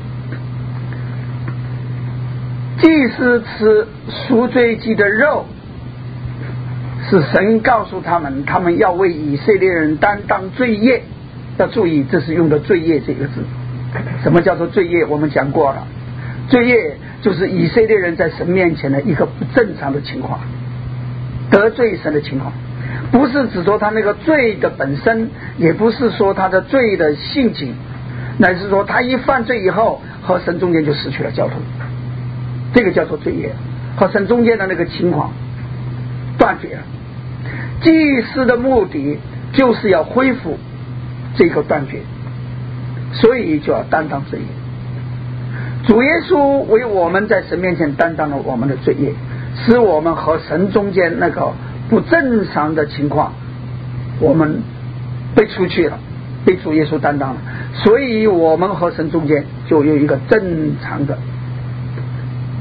祭司吃赎罪祭的肉，是神告诉他们，他们要为以色列人担当罪业。要注意，这是用的罪业这个字。什么叫做罪业？我们讲过了，罪业就是以色列人在神面前的一个不正常的情况，得罪神的情况，不是指说他那个罪的本身，也不是说他的罪的性情，乃是说他一犯罪以后和神中间就失去了交通，这个叫做罪业，和神中间的那个情况断绝了。祭司的目的就是要恢复这个断绝，所以就要担当罪业。主耶稣为我们在神面前担当了我们的罪业，使我们和神中间那个不正常的情况我们被除去了，被主耶稣担当了，所以我们和神中间就有一个正常的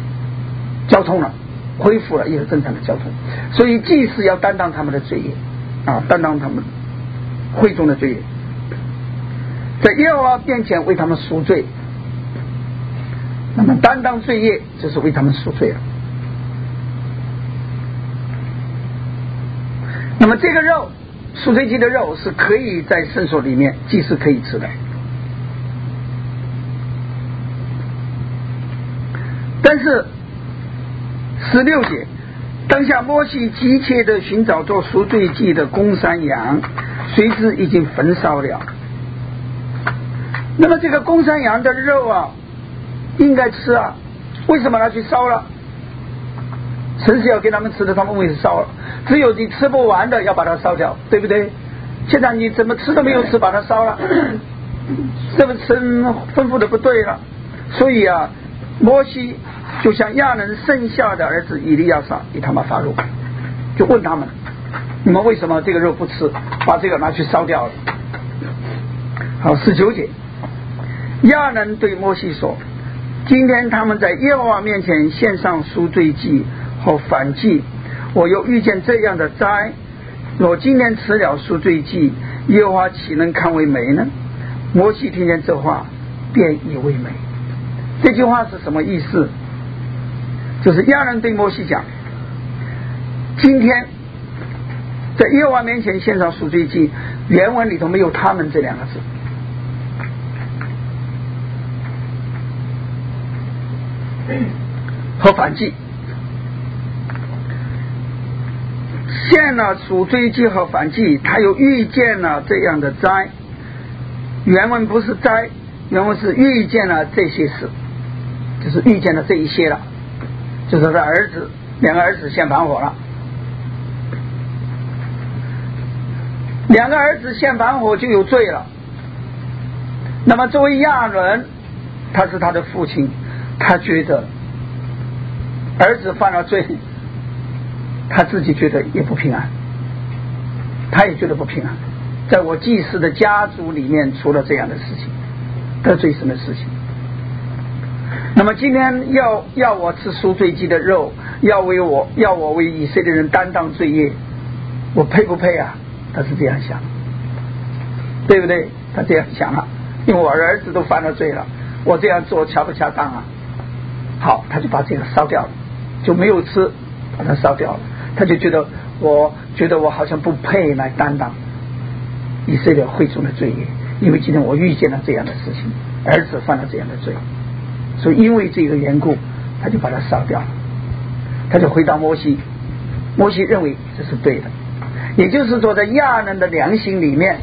交通了，恢复了一个正常的交通。所以祭司要担当他们的罪业啊，担当他们会众的罪业，在耶和华面前为他们赎罪。那么担当罪业就是为他们赎罪了。那么这个肉，赎罪祭的肉是可以在圣所里面祭司可以吃的。但是十六节，当下摩西急切地寻找做赎罪祭的公山羊，谁知已经焚烧了。那么这个公山羊的肉啊应该吃啊，为什么拿去烧了？神是要给他们吃的，他们为什么烧了？只有你吃不完的要把它烧掉，对不对？现在你怎么吃都没有吃，把它烧了，这个神吩咐的不对了。所以啊，摩西就向亚伦剩下的儿子以利亚撒与他们发怒，就问他们：你们为什么这个肉不吃，把这个拿去烧掉了？好，十九节，亚伦对摩西说：今天他们在耶和华面前献上赎罪祭和燔祭，我又遇见这样的灾，我今天吃了赎罪祭，耶和华岂能看为美呢？摩西听见这话，便以为美。这句话是什么意思？就是亚伦对摩西讲：今天在耶和华面前献上赎罪祭，原文里头没有他们这两个字，和燔祭，献了赎罪祭和燔祭，他又遇见了这样的灾。原文不是灾，原文是遇见了这些事，就是遇见了这一些了，就是他儿子两个儿子献反火了，两个儿子献反火就有罪了。那么作为亚伦，他是他的父亲，他觉得儿子犯了罪，他自己觉得也不平安，他也觉得不平安。在我祭司的家族里面出了这样的事情，得罪神的事情。那么今天要要我吃赎罪祭的肉，要为我要我为以色列人担当罪业，我配不配啊？他是这样想，对不对？他这样想了，因为我儿子都犯了罪了，我这样做恰不恰当啊？好，他就把这个烧掉了，就没有吃，把它烧掉了。他就觉得，我觉得我好像不配来担当以色列会众的罪业，因为今天我遇见了这样的事情，儿子犯了这样的罪，所以因为这个缘故，他就把它烧掉了。他就回到摩西，摩西认为这是对的，也就是说，在亚伦的良心里面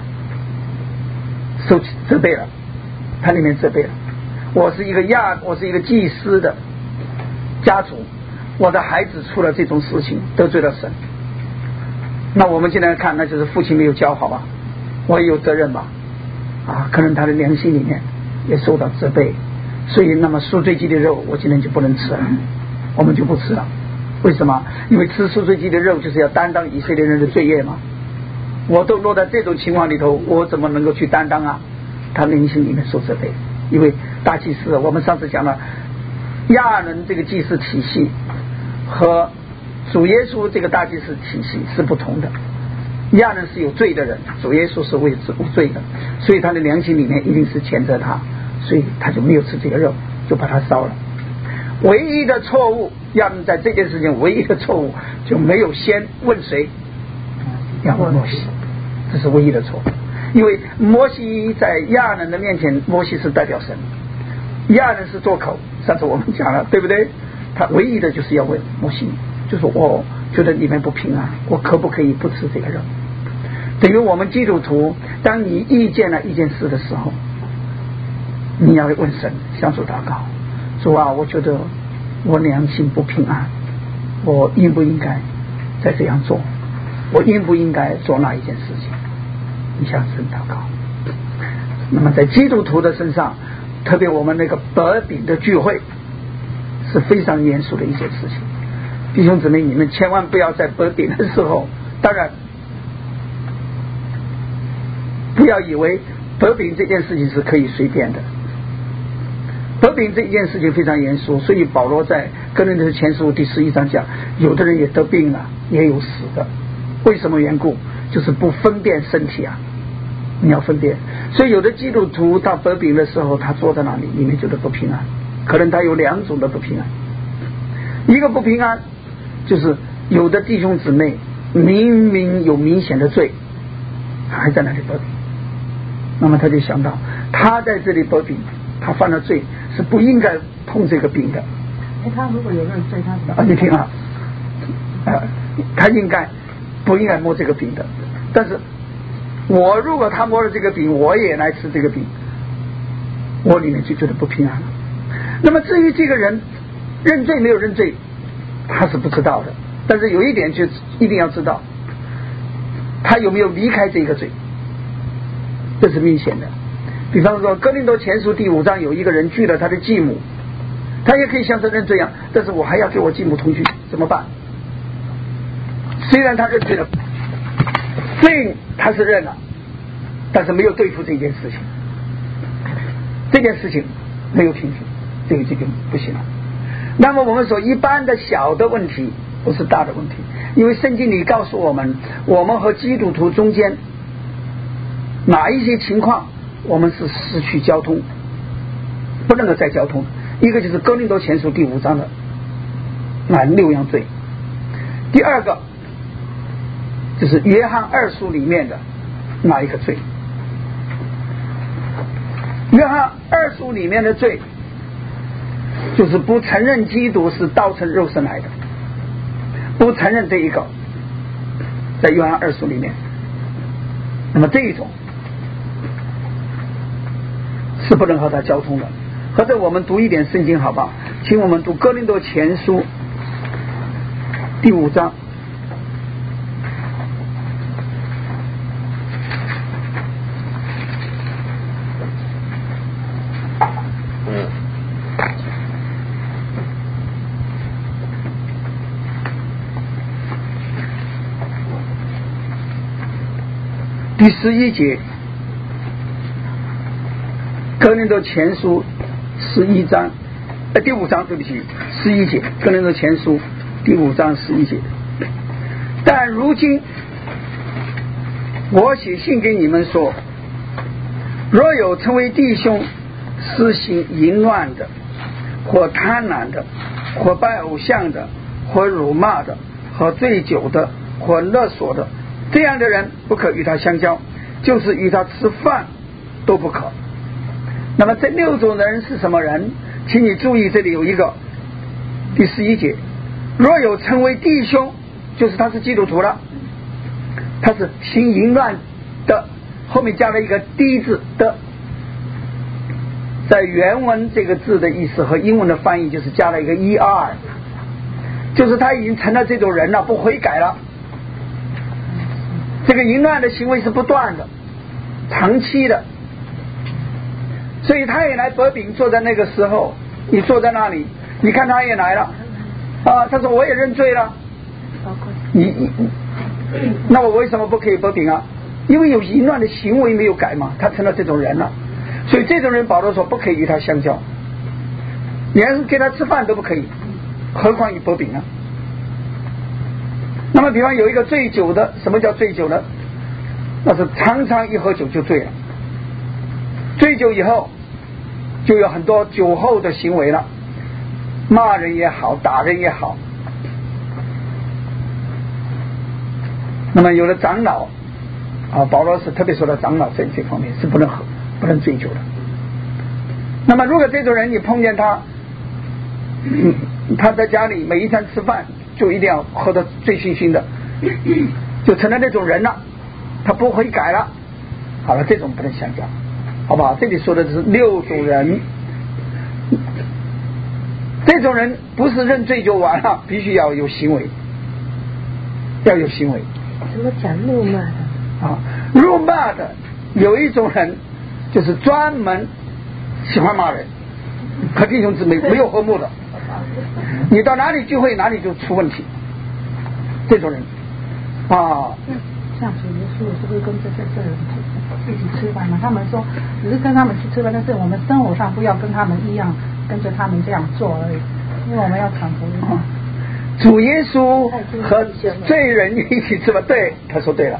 受责备了，他里面责备了。我是一个亚，我是一个祭司的家族，我的孩子出了这种事情，得罪了神。那我们现在看，那就是父亲没有教好吧，我也有责任吧，啊，可能他的良心里面也受到责备，所以那么赎罪祭的肉我今天就不能吃了，我们就不吃了。为什么？因为吃赎罪祭的肉就是要担当以色列人的罪业嘛，我都落在这种情况里头，我怎么能够去担当啊？他良心里面受责备，因为大祭司，我们上次讲了亚伦这个祭司体系和主耶稣这个大祭司体系是不同的。亚伦是有罪的人，主耶稣是为无罪的，所以他的良心里面一定是谴责他，所以他就没有吃这个肉，就把它烧了。唯一的错误，亚伦在这件事情唯一的错误就没有先问谁，要问摩西，这是唯一的错误。因为摩西在亚伦的面前，摩西是代表神，亚伦是做口，上次我们讲了，对不对？他唯一的就是要问摩西，就是我觉得你们不平安，我可不可以不吃这个肉？等于我们基督徒，当你遇见了一件事的时候，你要问神，向主祷告，主啊，我觉得我良心不平安，我应不应该再这样做？我应不应该做那一件事情？你向神祷告。那么在基督徒的身上，特别我们那个得饼的聚会是非常严肃的一件事情。弟兄姊妹，你们千万不要在得饼的时候，当然不要以为得饼这件事情是可以随便的，得饼这件事情非常严肃，所以保罗在哥林多前书第十一章讲，有的人也得病了，也有死的。为什么缘故？ 就是不分辨身体啊，你要分辨。所以有的基督徒他得病的时候，他坐在那里，里面觉得不平安，可能他有两种的不平安。一个不平安就是有的弟兄姊妹明明有明显的罪，还在那里得病，那么他就想到他在这里得病，他犯了罪，是不应该碰这个病的。 哎，他如果有认罪，他怎么？ 啊，你听啊，啊，他应该不应该摸这个饼的？但是我如果他摸了这个饼，我也来吃这个饼，我里面就觉得不平安了。那么至于这个人认罪没有认罪，他是不知道的。但是有一点就一定要知道，他有没有离开这个罪，这是明显的。比方说哥林多前书第五章有一个人拒了他的继母，他也可以像这人这样，但是我还要给我继母同居，怎么办？虽然他认罪了，罪他是认了，但是没有对付这件事情，这件事情没有平复，这个就不行了。那么我们说一般的小的问题不是大的问题，因为圣经里告诉我们，我们和基督徒中间哪一些情况我们是失去交通，不能够再交通。一个就是哥林多前书第五章的那六样罪，第二个就是约翰二书里面的那一个罪。约翰二书里面的罪就是不承认基督是道成肉身来的，不承认这一个，在约翰二书里面，那么这一种是不能和他交通的。或者我们读一点圣经好吧，请我们读哥林多前书第五章第十一节，哥林多前书十一章，呃，第五章，对不起，十一节，哥林多前书第五章十一节。但如今我写信给你们说，若有成为弟兄施行淫乱的，或贪婪的，或拜偶像的，或辱骂的，或醉酒的，或勒索的，这样的人不可与他相交，就是与他吃饭都不可。那么这六种人是什么人？请你注意，这里有一个第十一节，若有成为弟兄，就是他是基督徒了，他是行淫乱的，后面加了一个低字的，在原文这个字的意思和英文的翻译就是加了一个 er， 就是他已经成了这种人了，不悔改了。这个淫乱的行为是不断的，长期的，所以他也来得饼，坐在那个时候，你坐在那里，你看他也来了啊，他说我也认罪了，你你那我为什么不可以得饼啊？因为有淫乱的行为没有改嘛，他成了这种人了，所以这种人保罗说不可以与他相交，连给他吃饭都不可以，何况与得饼呢？那么比方有一个醉酒的，什么叫醉酒呢？那是常常一喝酒就醉了，醉酒以后就有很多酒后的行为了，骂人也好，打人也好。那么有的长老啊，保罗是特别说到长老在这方面是不能喝不能醉酒的。那么如果这种人你碰见他，嗯，他在家里每一餐吃饭就一定要喝得醉醺醺的，就成了那种人了，他不悔改了，好了，这种不能相交，好不好？这里说的是六种人，这种人不是认罪就完了，必须要有行为，要有行为。 什么讲辱骂的啊？辱骂的有一种人就是专门喜欢骂人，和弟兄姊妹没有和睦的，你到哪里聚会哪里就出问题，这种人啊。 像主耶稣是不是跟这些这人一起吃饭嘛？他们说只是跟他们去吃饭，但是我们生活上不要跟他们一样，跟着他们这样做而已，因为我们要传福音。 主耶稣和罪人一起吃饭，对，他说对了，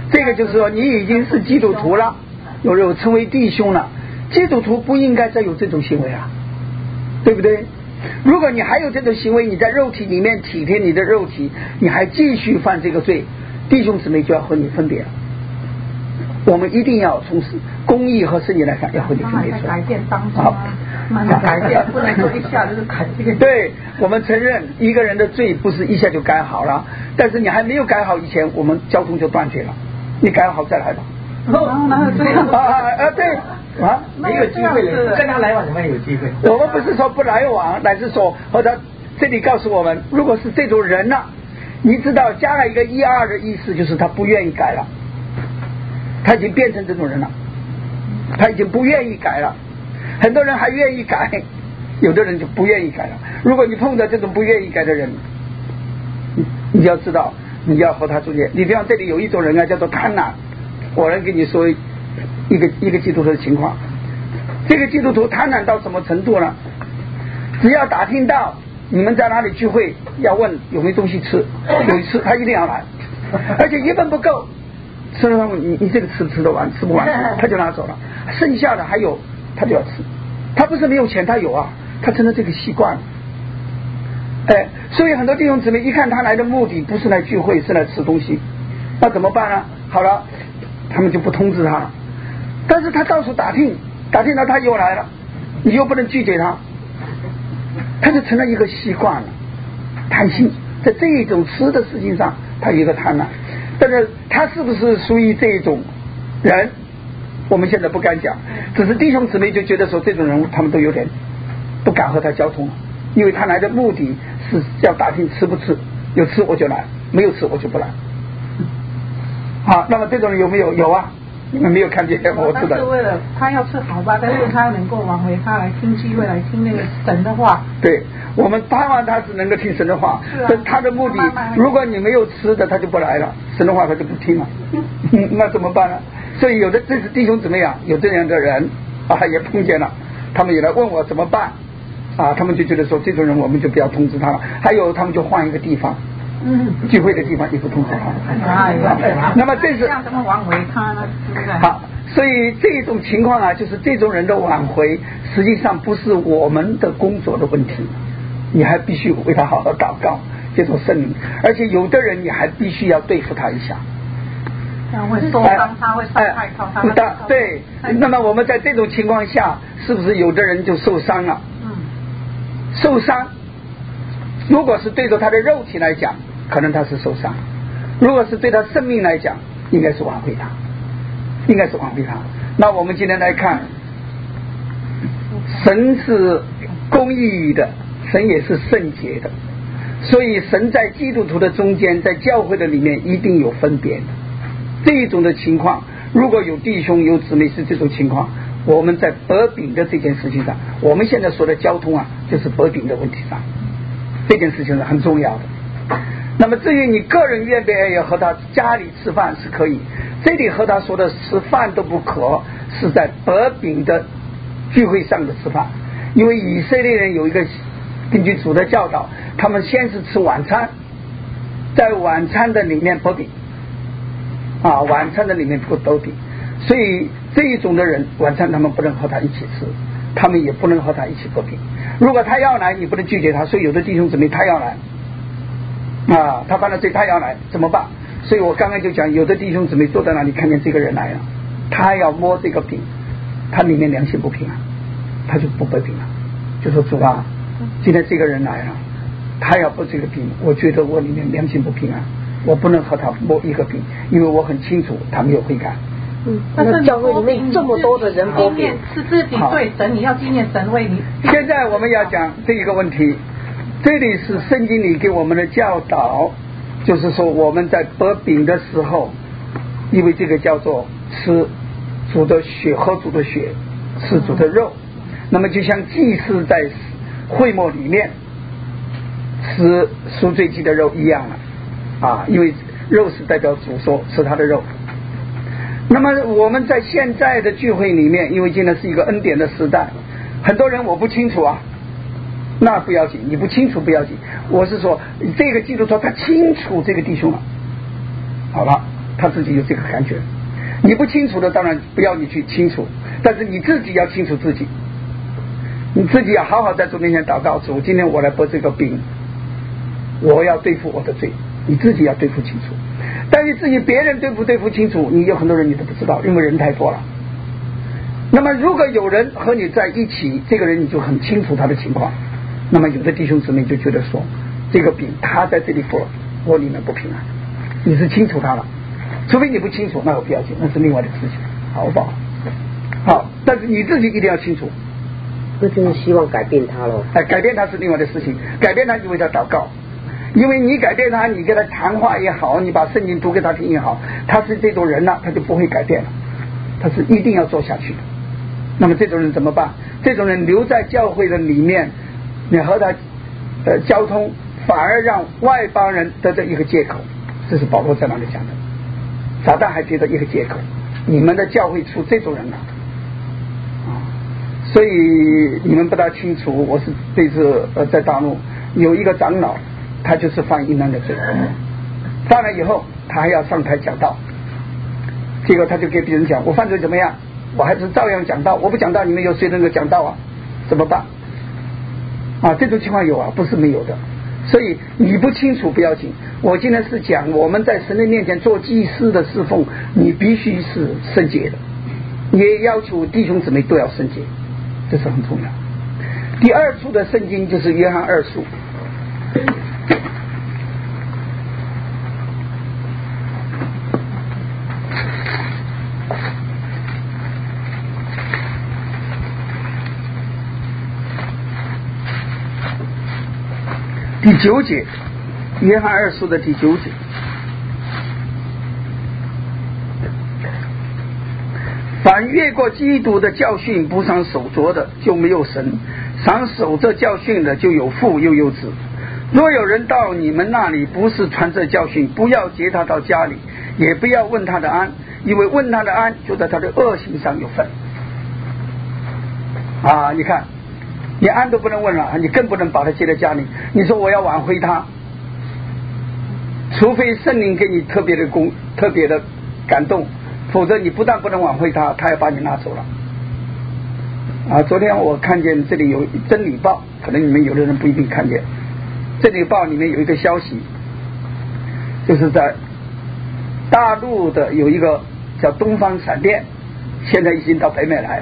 这个就是说你已经是基督徒了，有有成为弟兄了，基督徒不应该再有这种行为啊，对不对？如果你还有这种行为，你在肉体里面体贴你的肉体，你还继续犯这个罪，弟兄姊妹就要和你分别了。我们一定要从公义和圣洁来看，要和你分别出来。 改变当中啊，慢慢改变，不能说一下就是改变。 对，我们承认一个人的罪不是一下就改好了，但是你还没有改好以前，我们交通就断绝了。你改好再来吧。 哦，哪有这样？ 啊啊啊！对啊， 没有机会了，跟他来往怎么有机会？ 我们不是说不来往，乃是说和他这里告诉我们，如果是这种人呢、啊，你知道加了一个一二的意思，就是他不愿意改了。他已经变成这种人了，他已经不愿意改了。很多人还愿意改，有的人就不愿意改了。如果你碰到这种不愿意改的人，你你要知道，你要和他中间。你比方这里有一种人啊，叫做贪婪。我能跟你说一个一个基督徒的情况。这个基督徒贪婪到什么程度呢？只要打听到你们在哪里聚会，要问有没有东西吃，有一次他一定要来，而且一份不够。吃了你你这个吃吃得完吃不完他就拿走了，剩下的还有他就要吃，他不是没有钱，他有啊，他成了这个习惯。哎，所以很多弟兄姊妹一看他来的目的不是来聚会，是来吃东西，那怎么办呢？好了，他们就不通知他了，但是他到处打听，打听到他又来了，你又不能拒绝他，他就成了一个习惯了，贪心，在这一种吃的事情上他有一个贪婪。但是他是不是属于这种人，我们现在不敢讲，只是弟兄姊妹就觉得说这种人物他们都有点不敢和他交通，因为他来的目的是要打听吃不吃，有吃我就来，没有吃我就不来。好，那么这种人有没有？有啊，你们没有看见，我知道。 但是为了他要吃好吧，但是他能够挽回他来听机会，来听那个神的话。 对，我们盼望他是能够听神的话， 啊、 但他的目的慢慢，如果你没有吃的，他就不来了，神的话他就不听了，那怎么办呢？所以有的这是弟兄姊妹啊，有这样的人啊，也碰见了，他们也来问我怎么办啊，他们就觉得说这种人我们就不要通知他了，还有他们就换一个地方。嗯，聚会的地方也不通知他。 哎呀， 那么这是怎么挽回他呢？ 好，所以这种情况啊，就是这种人的挽回，实际上不是我们的工作的问题，你还必须为他好好祷告，接受圣灵，而且有的人你还必须要对付他一下。 会受伤，他会伤害到他。 对，那么我们在这种情况下，是不是有的人就受伤了？嗯，受伤，如果是对着他的肉体来讲，可能他是受伤；如果是对他生命来讲，应该是挽回他，应该是挽回他。那我们今天来看，神是公义的，神也是圣洁的，所以神在基督徒的中间，在教会的里面一定有分别的。这一种的情况，如果有弟兄有姊妹是这种情况，我们在擘饼的这件事情上，我们现在说的交通啊，就是擘饼的问题上，这件事情是很重要的。那么至于你个人愿不愿意和他家里吃饭是可以，这里和他说的吃饭都不可，是在擘饼的聚会上的吃饭，因为以色列人有一个根据主的教导，他们先是吃晚餐，在晚餐的里面擘饼啊，晚餐的里面不擘饼，所以这一种的人晚餐他们不能和他一起吃，他们也不能和他一起擘饼。如果他要来，你不能拒绝他，所以有的弟兄姊妹他要来啊，他犯了罪他要来怎么办？所以我刚刚就讲，有的弟兄姊妹坐在那里看见这个人来了，他要摸这个饼，他里面良心不平啊，他就不擘饼了，就说主啊，今天这个人来了，他要不这个饼，我觉得我里面良心不平啊，我不能和他摸一个饼，因为我很清楚他没有悔改。 嗯，那教会里面这么多的人摸饼， 是自己对神，你要纪念神为你。 现在我们要讲这一个问题，这里是圣经里给我们的教导，就是说我们在擘饼的时候，因为这个叫做吃主的血，喝主的血，吃主的肉，那么就像祭司在会幕里面吃赎罪祭的肉一样了啊，因为肉是代表主说吃他的肉。那么我们在现在的聚会里面，因为现在是一个恩典的时代，很多人我不清楚啊，那不要紧，你不清楚不要紧，我是说这个基督徒他清楚这个弟兄了，好了， 他自己有这个感觉。你不清楚的，当然不要你去清楚，但是你自己要清楚自己，你自己要好好在主面前祷告，主，今天我来得这个病，我要对付我的罪，你自己要对付清楚。但是至于别人对不对付清楚，你有很多人你都不知道，因为人太多了。那么如果有人和你在一起，这个人你就很清楚他的情况，那么有的弟兄姊妹就觉得说，这个病他在这里服了，我里面不平安，你是清楚他了。除非你不清楚，那我不要紧，那是另外的事情，好不好？好，但是你自己一定要清楚。 那就是希望改变他了。 哎，改变他是另外的事情，改变他就为他祷告，因为你改变他，你跟他谈话也好，你把圣经读给他听也好，他是这种人呢、啊，他就不会改变了，他是一定要做下去的。那么这种人怎么办？这种人留在教会的里面，你和他呃交通，反而让外邦人得到一个借口，这是保罗在哪里讲的？撒旦还觉得一个借口，你们的教会出这种人了啊！所以你们不大清楚，我是这次呃在大陆有一个长老，他就是犯淫乱的罪，犯了以后他还要上台讲道，结果他就给别人讲，我犯罪怎么样？我还是照样讲道，我不讲道，你们有谁能够讲道啊？怎么办？啊，这种情况有啊，不是没有的。所以你不清楚不要紧，我今天是讲我们在神的面前做祭司的侍奉，你必须是圣洁的，也要求弟兄姊妹都要圣洁，这是很重要。第二处的圣经就是约翰二书，第九节，约翰二书的第九节，凡越过基督的教训不上手镯的，就没有神；上守这教训的，就有父又有子。若有人到你们那里不是传这教训，不要接他到家里，也不要问他的安，因为问他的安，就在他的恶行上有份。啊，你看。你安都不能问了，你更不能把他接在家里。你说我要挽回他，除非圣灵给你特别的功、特别的感动，否则你不但不能挽回他，他要把你拿走了。啊，昨天我看见这里有真理报，可能你们有的人不一定看见。真理报里面有一个消息，就是在大陆的有一个叫东方闪电，现在已经到北美来了。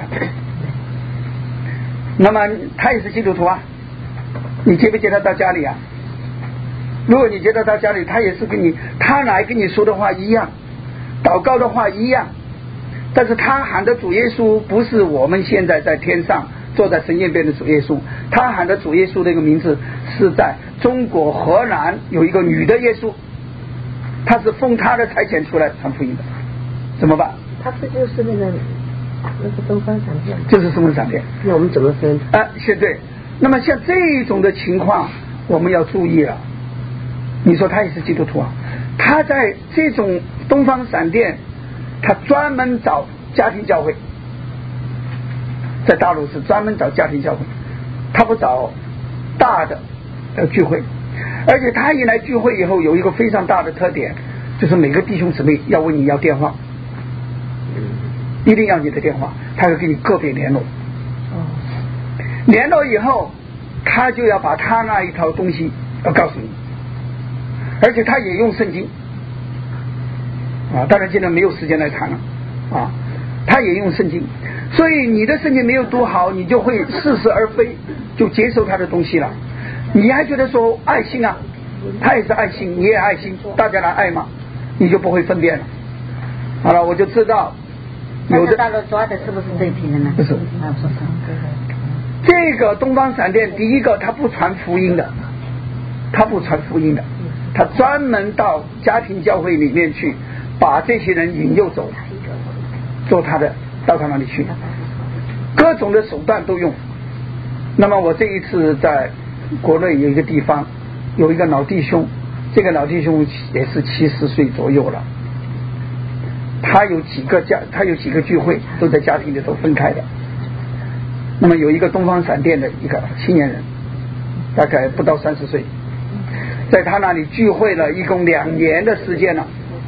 那么他也是基督徒啊，你接不接他到家里啊？如果你接到他家里，他也是跟你，他来跟你说的话一样，祷告的话一样，但是他喊的主耶稣不是我们现在在天上坐在神宴边的主耶稣，他喊的主耶稣的一个名字是在中国河南有一个女的耶稣，他是奉他的差遣出来传福音的，怎么办？ 他这就是那个那个东方闪电， 就是东方闪电。 那我们怎么分？ 啊，是对。那么像这种的情况，我们要注意了。你说他也是基督徒啊？他在这种东方闪电，他专门找家庭教会，在大陆是专门找家庭教会，他不找大的呃聚会。而且他一来聚会以后，有一个非常大的特点，就是每个弟兄姊妹要问你要电话。一定要你的电话，他会给你个别联络。联络以后，他就要把他那一套东西要告诉你，而且他也用圣经啊，当然现在没有时间来谈了啊，他也用圣经，所以你的圣经没有读好，你就会似是而非，就接受他的东西了。你还觉得说爱心啊，他也是爱心，你也爱心，大家来爱嘛，你就不会分辨了。好了，我就知道。有的大陆抓的是不是这一批人呢？ 不是， 啊，不是。 这个东方闪电，第一个他不传福音的，他不传福音的，他专门到家庭教会里面去，把这些人引诱走，做他的，到他那里去，各种的手段都用。那么我这一次在国内有一个地方，有一个老弟兄，这个老弟兄也是七十岁左右了。他有几个家，他有几个聚会都在家庭里头分开的。那么有一个东方闪电的一个青年人，大概不到三十岁，在他那里聚会了一共两年的时间了。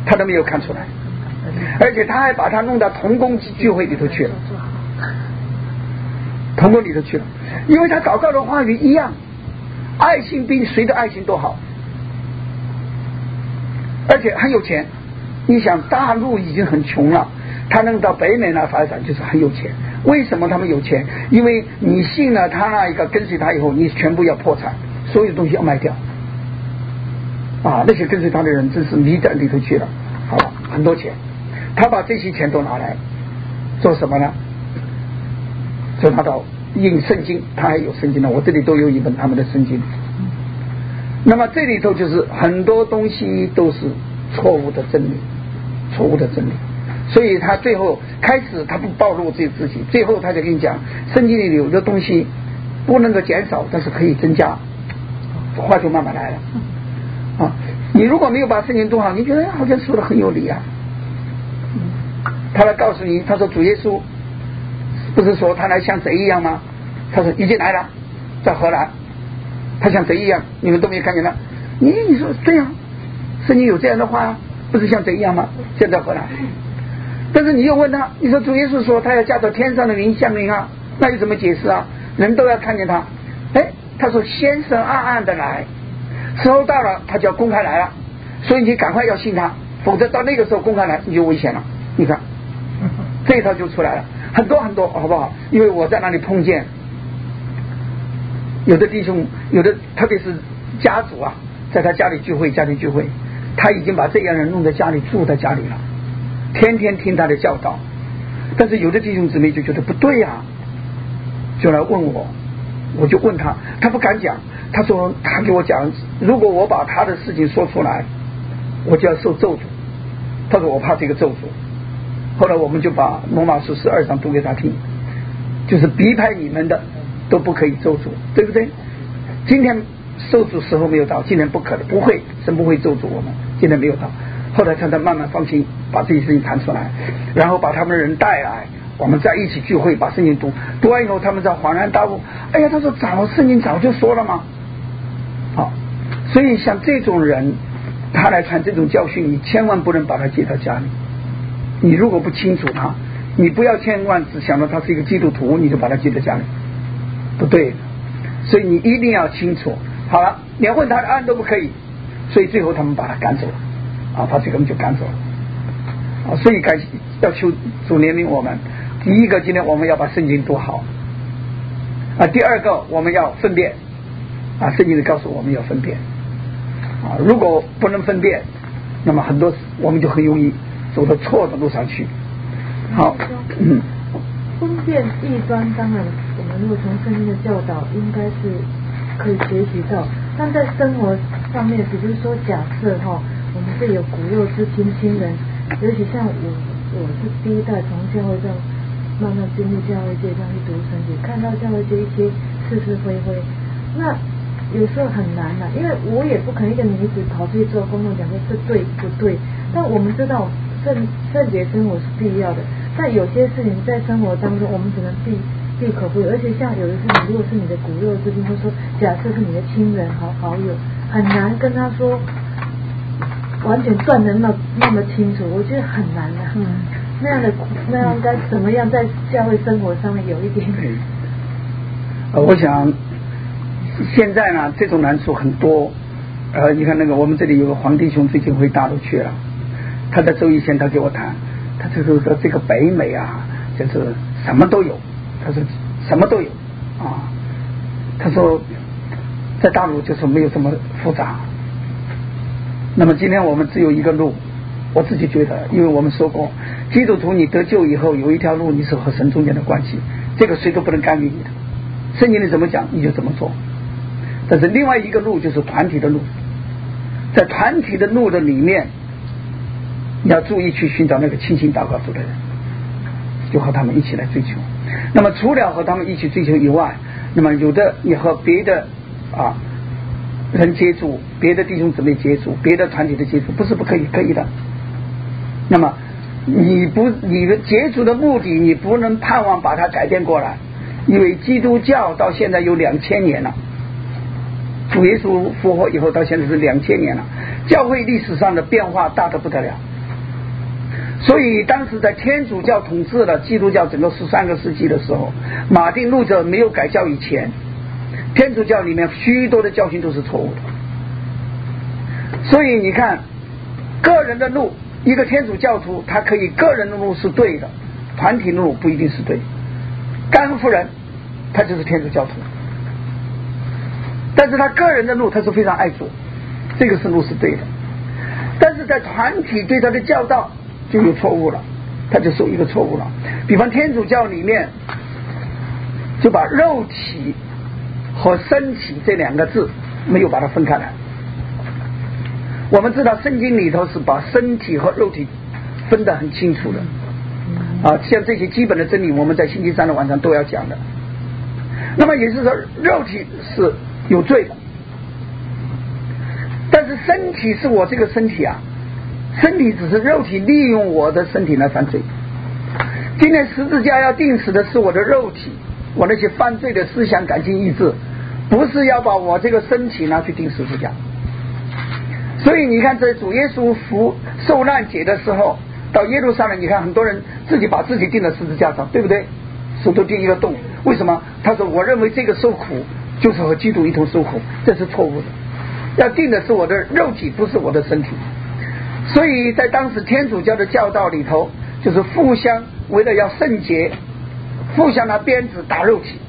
他都没有看出来，而且他还把他弄到同工聚会里头去了，同工里头去了，因为他祷告的话语一样，爱心比谁的爱心都好，而且很有钱。你想大陆已经很穷了，他能到北美那发展就是很有钱。为什么他们有钱？因为你信了他那一个跟随他以后，你全部要破产，所有东西要卖掉啊！那些跟随他的人真是迷到里头去了，好吧，很多钱，他把这些钱都拿来做什么呢？就拿到印圣经，他还有圣经呢，我这里都有一本他们的圣经。那么这里头就是很多东西都是错误的真理，错误的真理，所以他最后开始他不暴露自己自己，最后他就跟你讲，圣经里有的东西不能够减少，但是可以增加，话就慢慢来了啊！你如果没有把圣经读好，你觉得好像说的很有理啊。他来告诉你，他说主耶稣不是说他来像贼一样吗？他说已经来了，在荷兰，他像贼一样，你们都没有看见他。你你说这样，圣经有这样的话，不是像贼一样吗？现在荷兰。但是你又问他，你说主耶稣说他要驾着天上的云降临啊，那你怎么解释啊？人都要看见他。哎，他说先生暗暗的来，时候到了他就要公开来了，所以你赶快要信他，否则到那个时候公开来你就危险了。你看这一套就出来了，很多很多，好不好？因为我在那里碰见有的弟兄，有的特别是家族啊，在他家里聚会，家里聚会，他已经把这样人弄在家里，住在家里了，天天听他的教导。但是有的弟兄姊妹就觉得不对呀、啊，就来问我，我就问他，他不敢讲，他说他给我讲，如果我把他的事情说出来，我就要受咒诅。他说我怕这个咒诅。后来我们就把罗马书十二章读给他听，就是逼迫你们的都不可以咒诅，对不对？今天咒诅时候没有到，今天不可能，不会，神不会咒诅我们，今天没有到。后来他才慢慢放心，把这些事情谈出来，然后把他们的人带来，我们在一起聚会，把圣经读，读完以后他们才恍然大悟，哎呀，他说早圣经早就说了嘛。好，所以像这种人，他来传这种教训，你千万不能把他接到家里。你如果不清楚他，你不要千万只想到他是一个基督徒，你就把他接到家里，不对。所以你一定要清楚。好了，连问他的案都不可以，所以最后他们把他赶走了，啊，把这个人就赶走了。啊，所以该要求主怜悯我们。第一个，今天我们要把圣经读好。啊，第二个，我们要分辨。啊，圣经里告诉我们要分辨。啊，如果不能分辨，那么很多我们就很容易走到错的路上去。好，嗯， 分辨异端，当然我们如果从圣经的教导，应该是可以学习到。但在生活上面，比如说假设哈，我们是有骨肉之亲亲人，尤其像我，我是第一代从教会这样慢慢进入教会界，这样去读神学，看到教会界一些是是非非，那有时候很难了、啊，因为我也不可能一个女子跑出去做公共讲说这对不对，但我们知道圣圣洁生活是必要的，但有些事情在生活当中我们只能避避可不可，而且像有的事情，如果是你的骨肉之亲，或者说假设是你的亲人好好友，很难跟他说完全断的那那么清楚，我觉得很难的、啊。嗯，那样的那样该怎么样在教会生活上面有一点？ 呃，我想现在呢，这种难处很多。呃，你看那个我们这里有个黄弟兄最近回大陆去了，他在周一前他给我谈，他就说这个北美啊，就是什么都有，他说什么都有啊，他说在大陆就是没有这么复杂。那么今天我们只有一个路，我自己觉得，因为我们说过，基督徒你得救以后有一条路，你是和神中间的关系，这个谁都不能干预你的，圣经里怎么讲你就怎么做。但是另外一个路就是团体的路，在团体的路的里面，你要注意去寻找那个清心祷告主的人，就和他们一起来追求。那么除了和他们一起追求以外，那么有的你和别的啊人接触，别的弟兄姊妹接触，别的团体的接触，不是不可以，可以的。那么你不你的接触的目的，你不能盼望把它改变过来，因为基督教到现在有两千年了，主耶稣复活以后到现在是两千年了，教会历史上的变化大得不得了， 所以当时在天主教统治了基督教整个十三个世纪的时候，马丁路德没有改教以前，天主教里面许多的教训都是错误的。所以你看，个人的路，一个天主教徒他可以个人的路是对的，团体的路不一定是对。甘夫人他就是天主教徒，但是他个人的路他是非常爱主，这个是路是对的。但是在团体对他的教导就有错误了，他就属于一个错误了。比方天主教里面就把肉体和身体这两个字没有把它分开来。我们知道圣经里头是把身体和肉体分得很清楚的啊，像这些基本的真理我们在星期三的晚上都要讲的。那么也就是说肉体是有罪的，但是身体是我这个身体啊，身体只是肉体利用我的身体来犯罪。今天十字架要钉死的是我的肉体，我那些犯罪的思想感情意志，不是要把我这个身体拿去钉十字架。所以你看在主耶稣服受难节的时候到耶路撒冷，你看很多人自己把自己钉在十字架上，对不对？手都钉一个洞，为什么？他说我认为这个受苦就是和基督一同受苦，这是错误的。要钉的是我的肉体，不是我的身体。所以在当时天主教的教导里头，就是互相为了要圣洁，互相拿鞭子打肉体，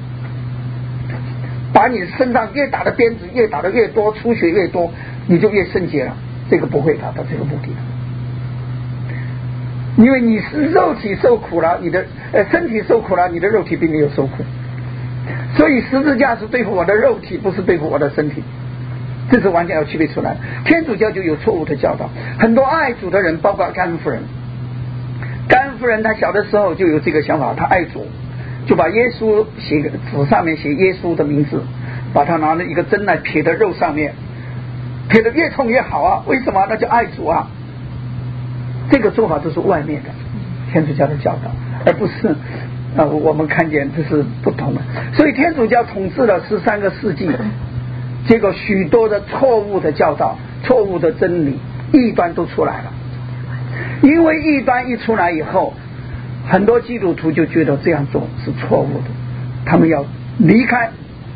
把你身上越打的鞭子越打的越多，出血越多，你就越圣洁了。这个不会达到这个目的的，因为你是肉体受苦了，你的呃身体受苦了，你的肉体并没有受苦。所以十字架是对付我的肉体，不是对付我的身体，这是完全要区别出来。天主教就有错误的教导，很多爱主的人，包括甘夫人，甘夫人她小的时候就有这个想法，她爱主，就把耶稣写个纸上面写耶稣的名字，把他拿了一个针来撇在肉上面，撇得越痛越好啊，为什么？那就爱主啊。这个做法都是外面的天主教的教导，而不是呃我们看见这是不同的。所以天主教统治了十三个世纪，结果许多的错误的教导、错误的真理、异端都出来了。因为异端一出来以后，很多基督徒就觉得这样做是错误的，他们要离开。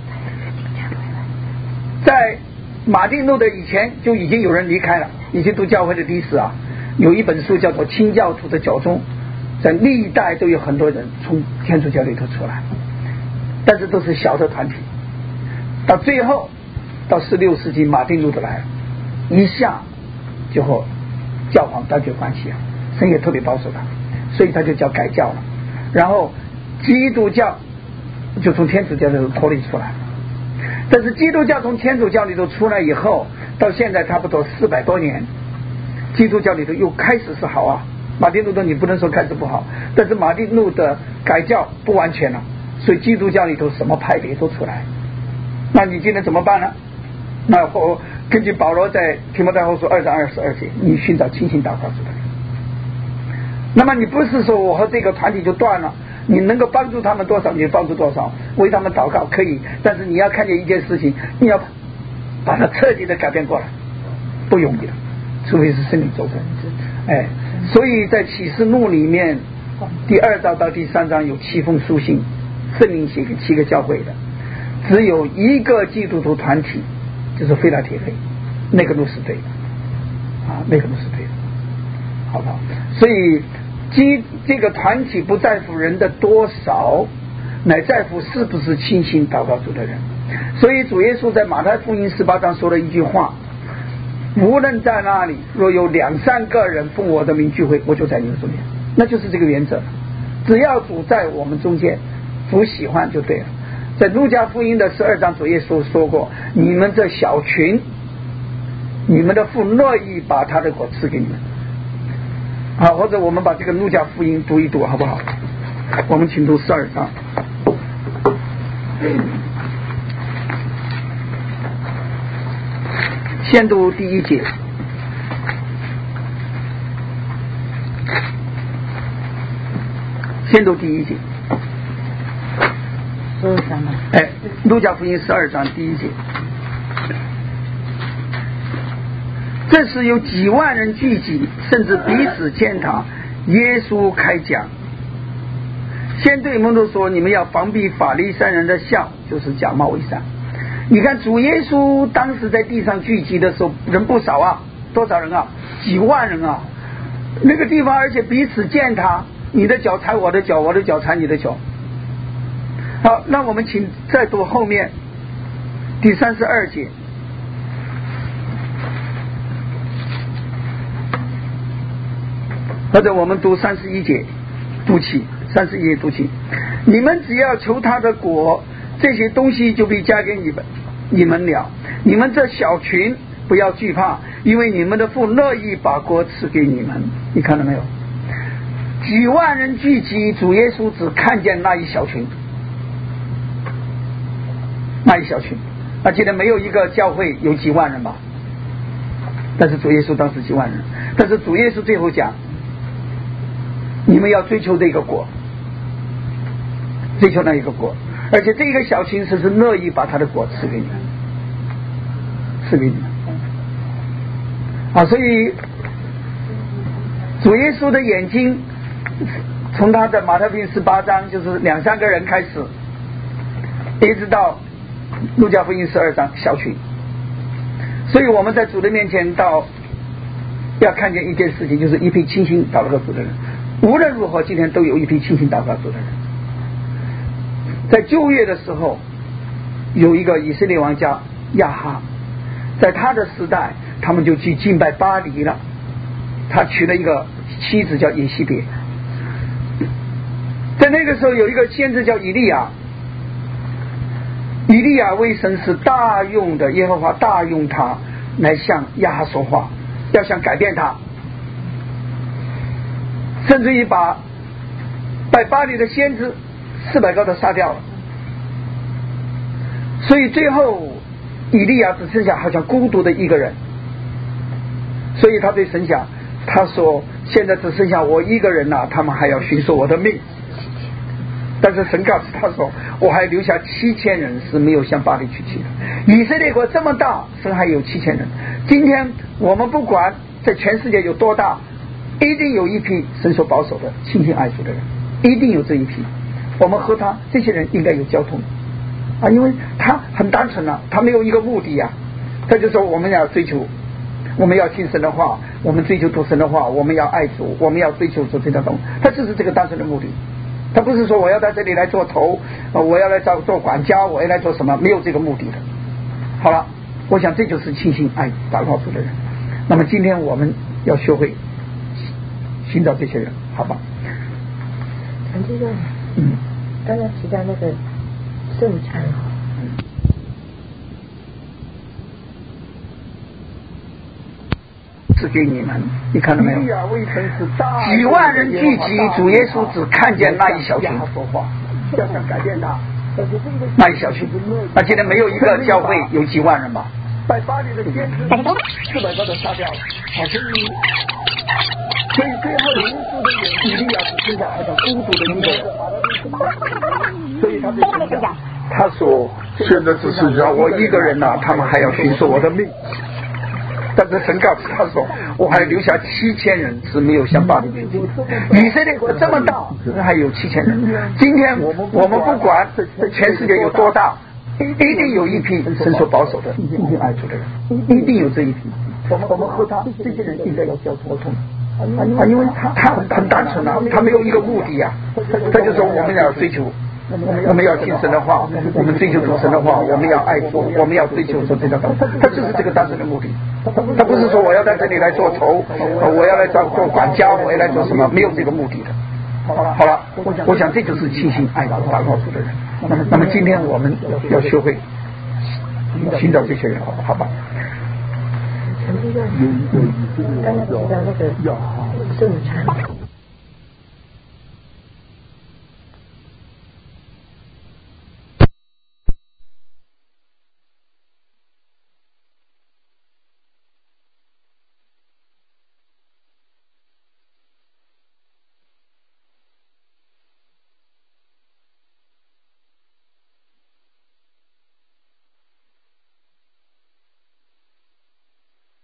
在马丁路德以前就已经有人离开了，以前读教会的历史啊，有一本书叫做《清教徒的教宗》，在历代都有很多人从天主教里头出来，但是都是小的团体。到最后到十六世纪马丁路德来了，一下就和教皇断绝关系了，神也特别保守他，所以他就叫改教了。然后基督教就从天主教里头脱离出来，但是基督教从天主教里头出来以后，到现在差不多四百多年，基督教里头又开始是好啊。马丁路德你不能说开始不好，但是马丁路德改教不完全了，所以基督教里头什么派别都出来。那你今天怎么办呢？那我根据保罗在提摩太后书二章二十二节，你寻找清心祷告主的人。那么你不是说我和这个团体就断了，你能够帮助他们多少你就帮助多少，为他们祷告可以，但是你要看见一件事情，你要把它彻底的改变过来，不容易的，除非是圣灵作工。哎，所以在启示录里面第二章到第三章有七封书信，圣灵写给七个教会的，只有一个基督徒团体，就是腓拉铁非，那个路是对的啊，那个路是对的，好不好？所以基这个团体不在乎人的多少，乃在乎是不是清心祷告主的人。所以主耶稣在马太福音十八章说了一句话，无论在哪里若有两三个人奉我的名聚会，我就在你们中间，那就是这个原则，只要主在我们中间，主喜欢就对了。在路加福音的十二章主耶稣说过，你们这小群，你们的父乐意把他的果赐给你们。好，或者我们把这个路加福音读一读好不好？我们请读十二章。先读第一节。先读第一节。 十二章吗？ 哎，路加福音十二章第一节。 这时有几万人聚集，甚至彼此践踏。耶稣开讲，先对门徒说：你们要防避法利赛人的笑，就是假冒伪善。你看主耶稣当时在地上聚集的时候人不少啊，多少人啊？几万人啊，那个地方而且彼此践踏，你的脚踩我的脚，我的脚踩你的脚。好，那我们请再读后面第三十二节，或者我们读三十一节，读起三十一节读起。你们只要求他的果，这些东西就必加给你们你们了。你们这小群不要惧怕，因为你们的父乐意把果赐给你们。你看到没有？几万人聚集，主耶稣只看见那一小群，那一小群。那记得没有一个教会有几万人吧？但是主耶稣当时几万人，但是主耶稣最后讲，你们要追求这个果，追求那一个果，而且这个小群是是乐意把他的果赐给你们，赐给你们。啊，所以主耶稣的眼睛从他的马太福音十八章就是两三个人开始，一直到路加福音十二章小群。所以我们在主的面前到要看见一件事情，就是一批清心祷告主的人。无论如何今天都有一批清心祷告主的人。在旧约的时候有一个以色列王家亚哈，在他的时代他们就去敬拜巴黎了，他娶了一个妻子叫耶西别。在那个时候有一个先知叫以利亚，以利亚为神是大用的，耶和华大用他来向亚哈说话，要想改变他，甚至于把拜巴黎的先知四百个都杀掉了。所以最后以利亚只剩下好像孤独的一个人，所以他对神讲，他说现在只剩下我一个人了、啊，他们还要寻索我的命。但是神告诉他说，我还留下七千人是没有向巴黎去去的。以色列国这么大，神还有七千人。今天我们不管在全世界有多大，一定有一批神所保守的亲近爱主的人，一定有这一批。我们和他这些人应该有交通啊，因为他很单纯啊，他没有一个目的啊。他就说我们要追求，我们要听神的话，我们追求读神的话，我们要爱主，我们要追求做这条东西，他就是这个单纯的目的。他不是说我要在这里来做头，我要来做做管家，我要来做什么，没有这个目的的。好了，我想这就是清心爱祷告主的人。那么今天我们要学会寻找这些人，好吧？ 陈先生， 嗯， 刚才提到那个圣餐， 是给你们，你看到没有？几万人聚集，主耶稣只看见那一小群，要想改变他，那一小群。那今天没有一个教会有几万人吧？拜巴黎的先知四百个都杀掉了，好像所以最后耶稣的眼以利亚只剩下好像孤独的一个人，所以他对神讲，他说现在只剩下我一个人了、啊，他们还要寻索我的命。但是神告诉他说，我还留下七千人是没有向巴黎去的。以色列国这么大，还有七千人。今天我们我们不管在全世界有多大，一定有一批神所保守的亲近爱主的人，一定有这一批。我们我们和他这些人应该要交通通啊，因为他他很单纯啊，他没有一个目的啊。他就说我们要追求，我们要听神的话，我们追求主神的话，我们要爱主，我们要追求做这条道，他就是这个单纯的目的。他不是说我要在这里来做头，我要来做做管家，我要来做什么，没有这个目的的。好了，我想这就是清心爱祷告主的人。那么，那么今天我们要学会寻找这些人，好吧？ 陈先生，刚才提到那个圣餐。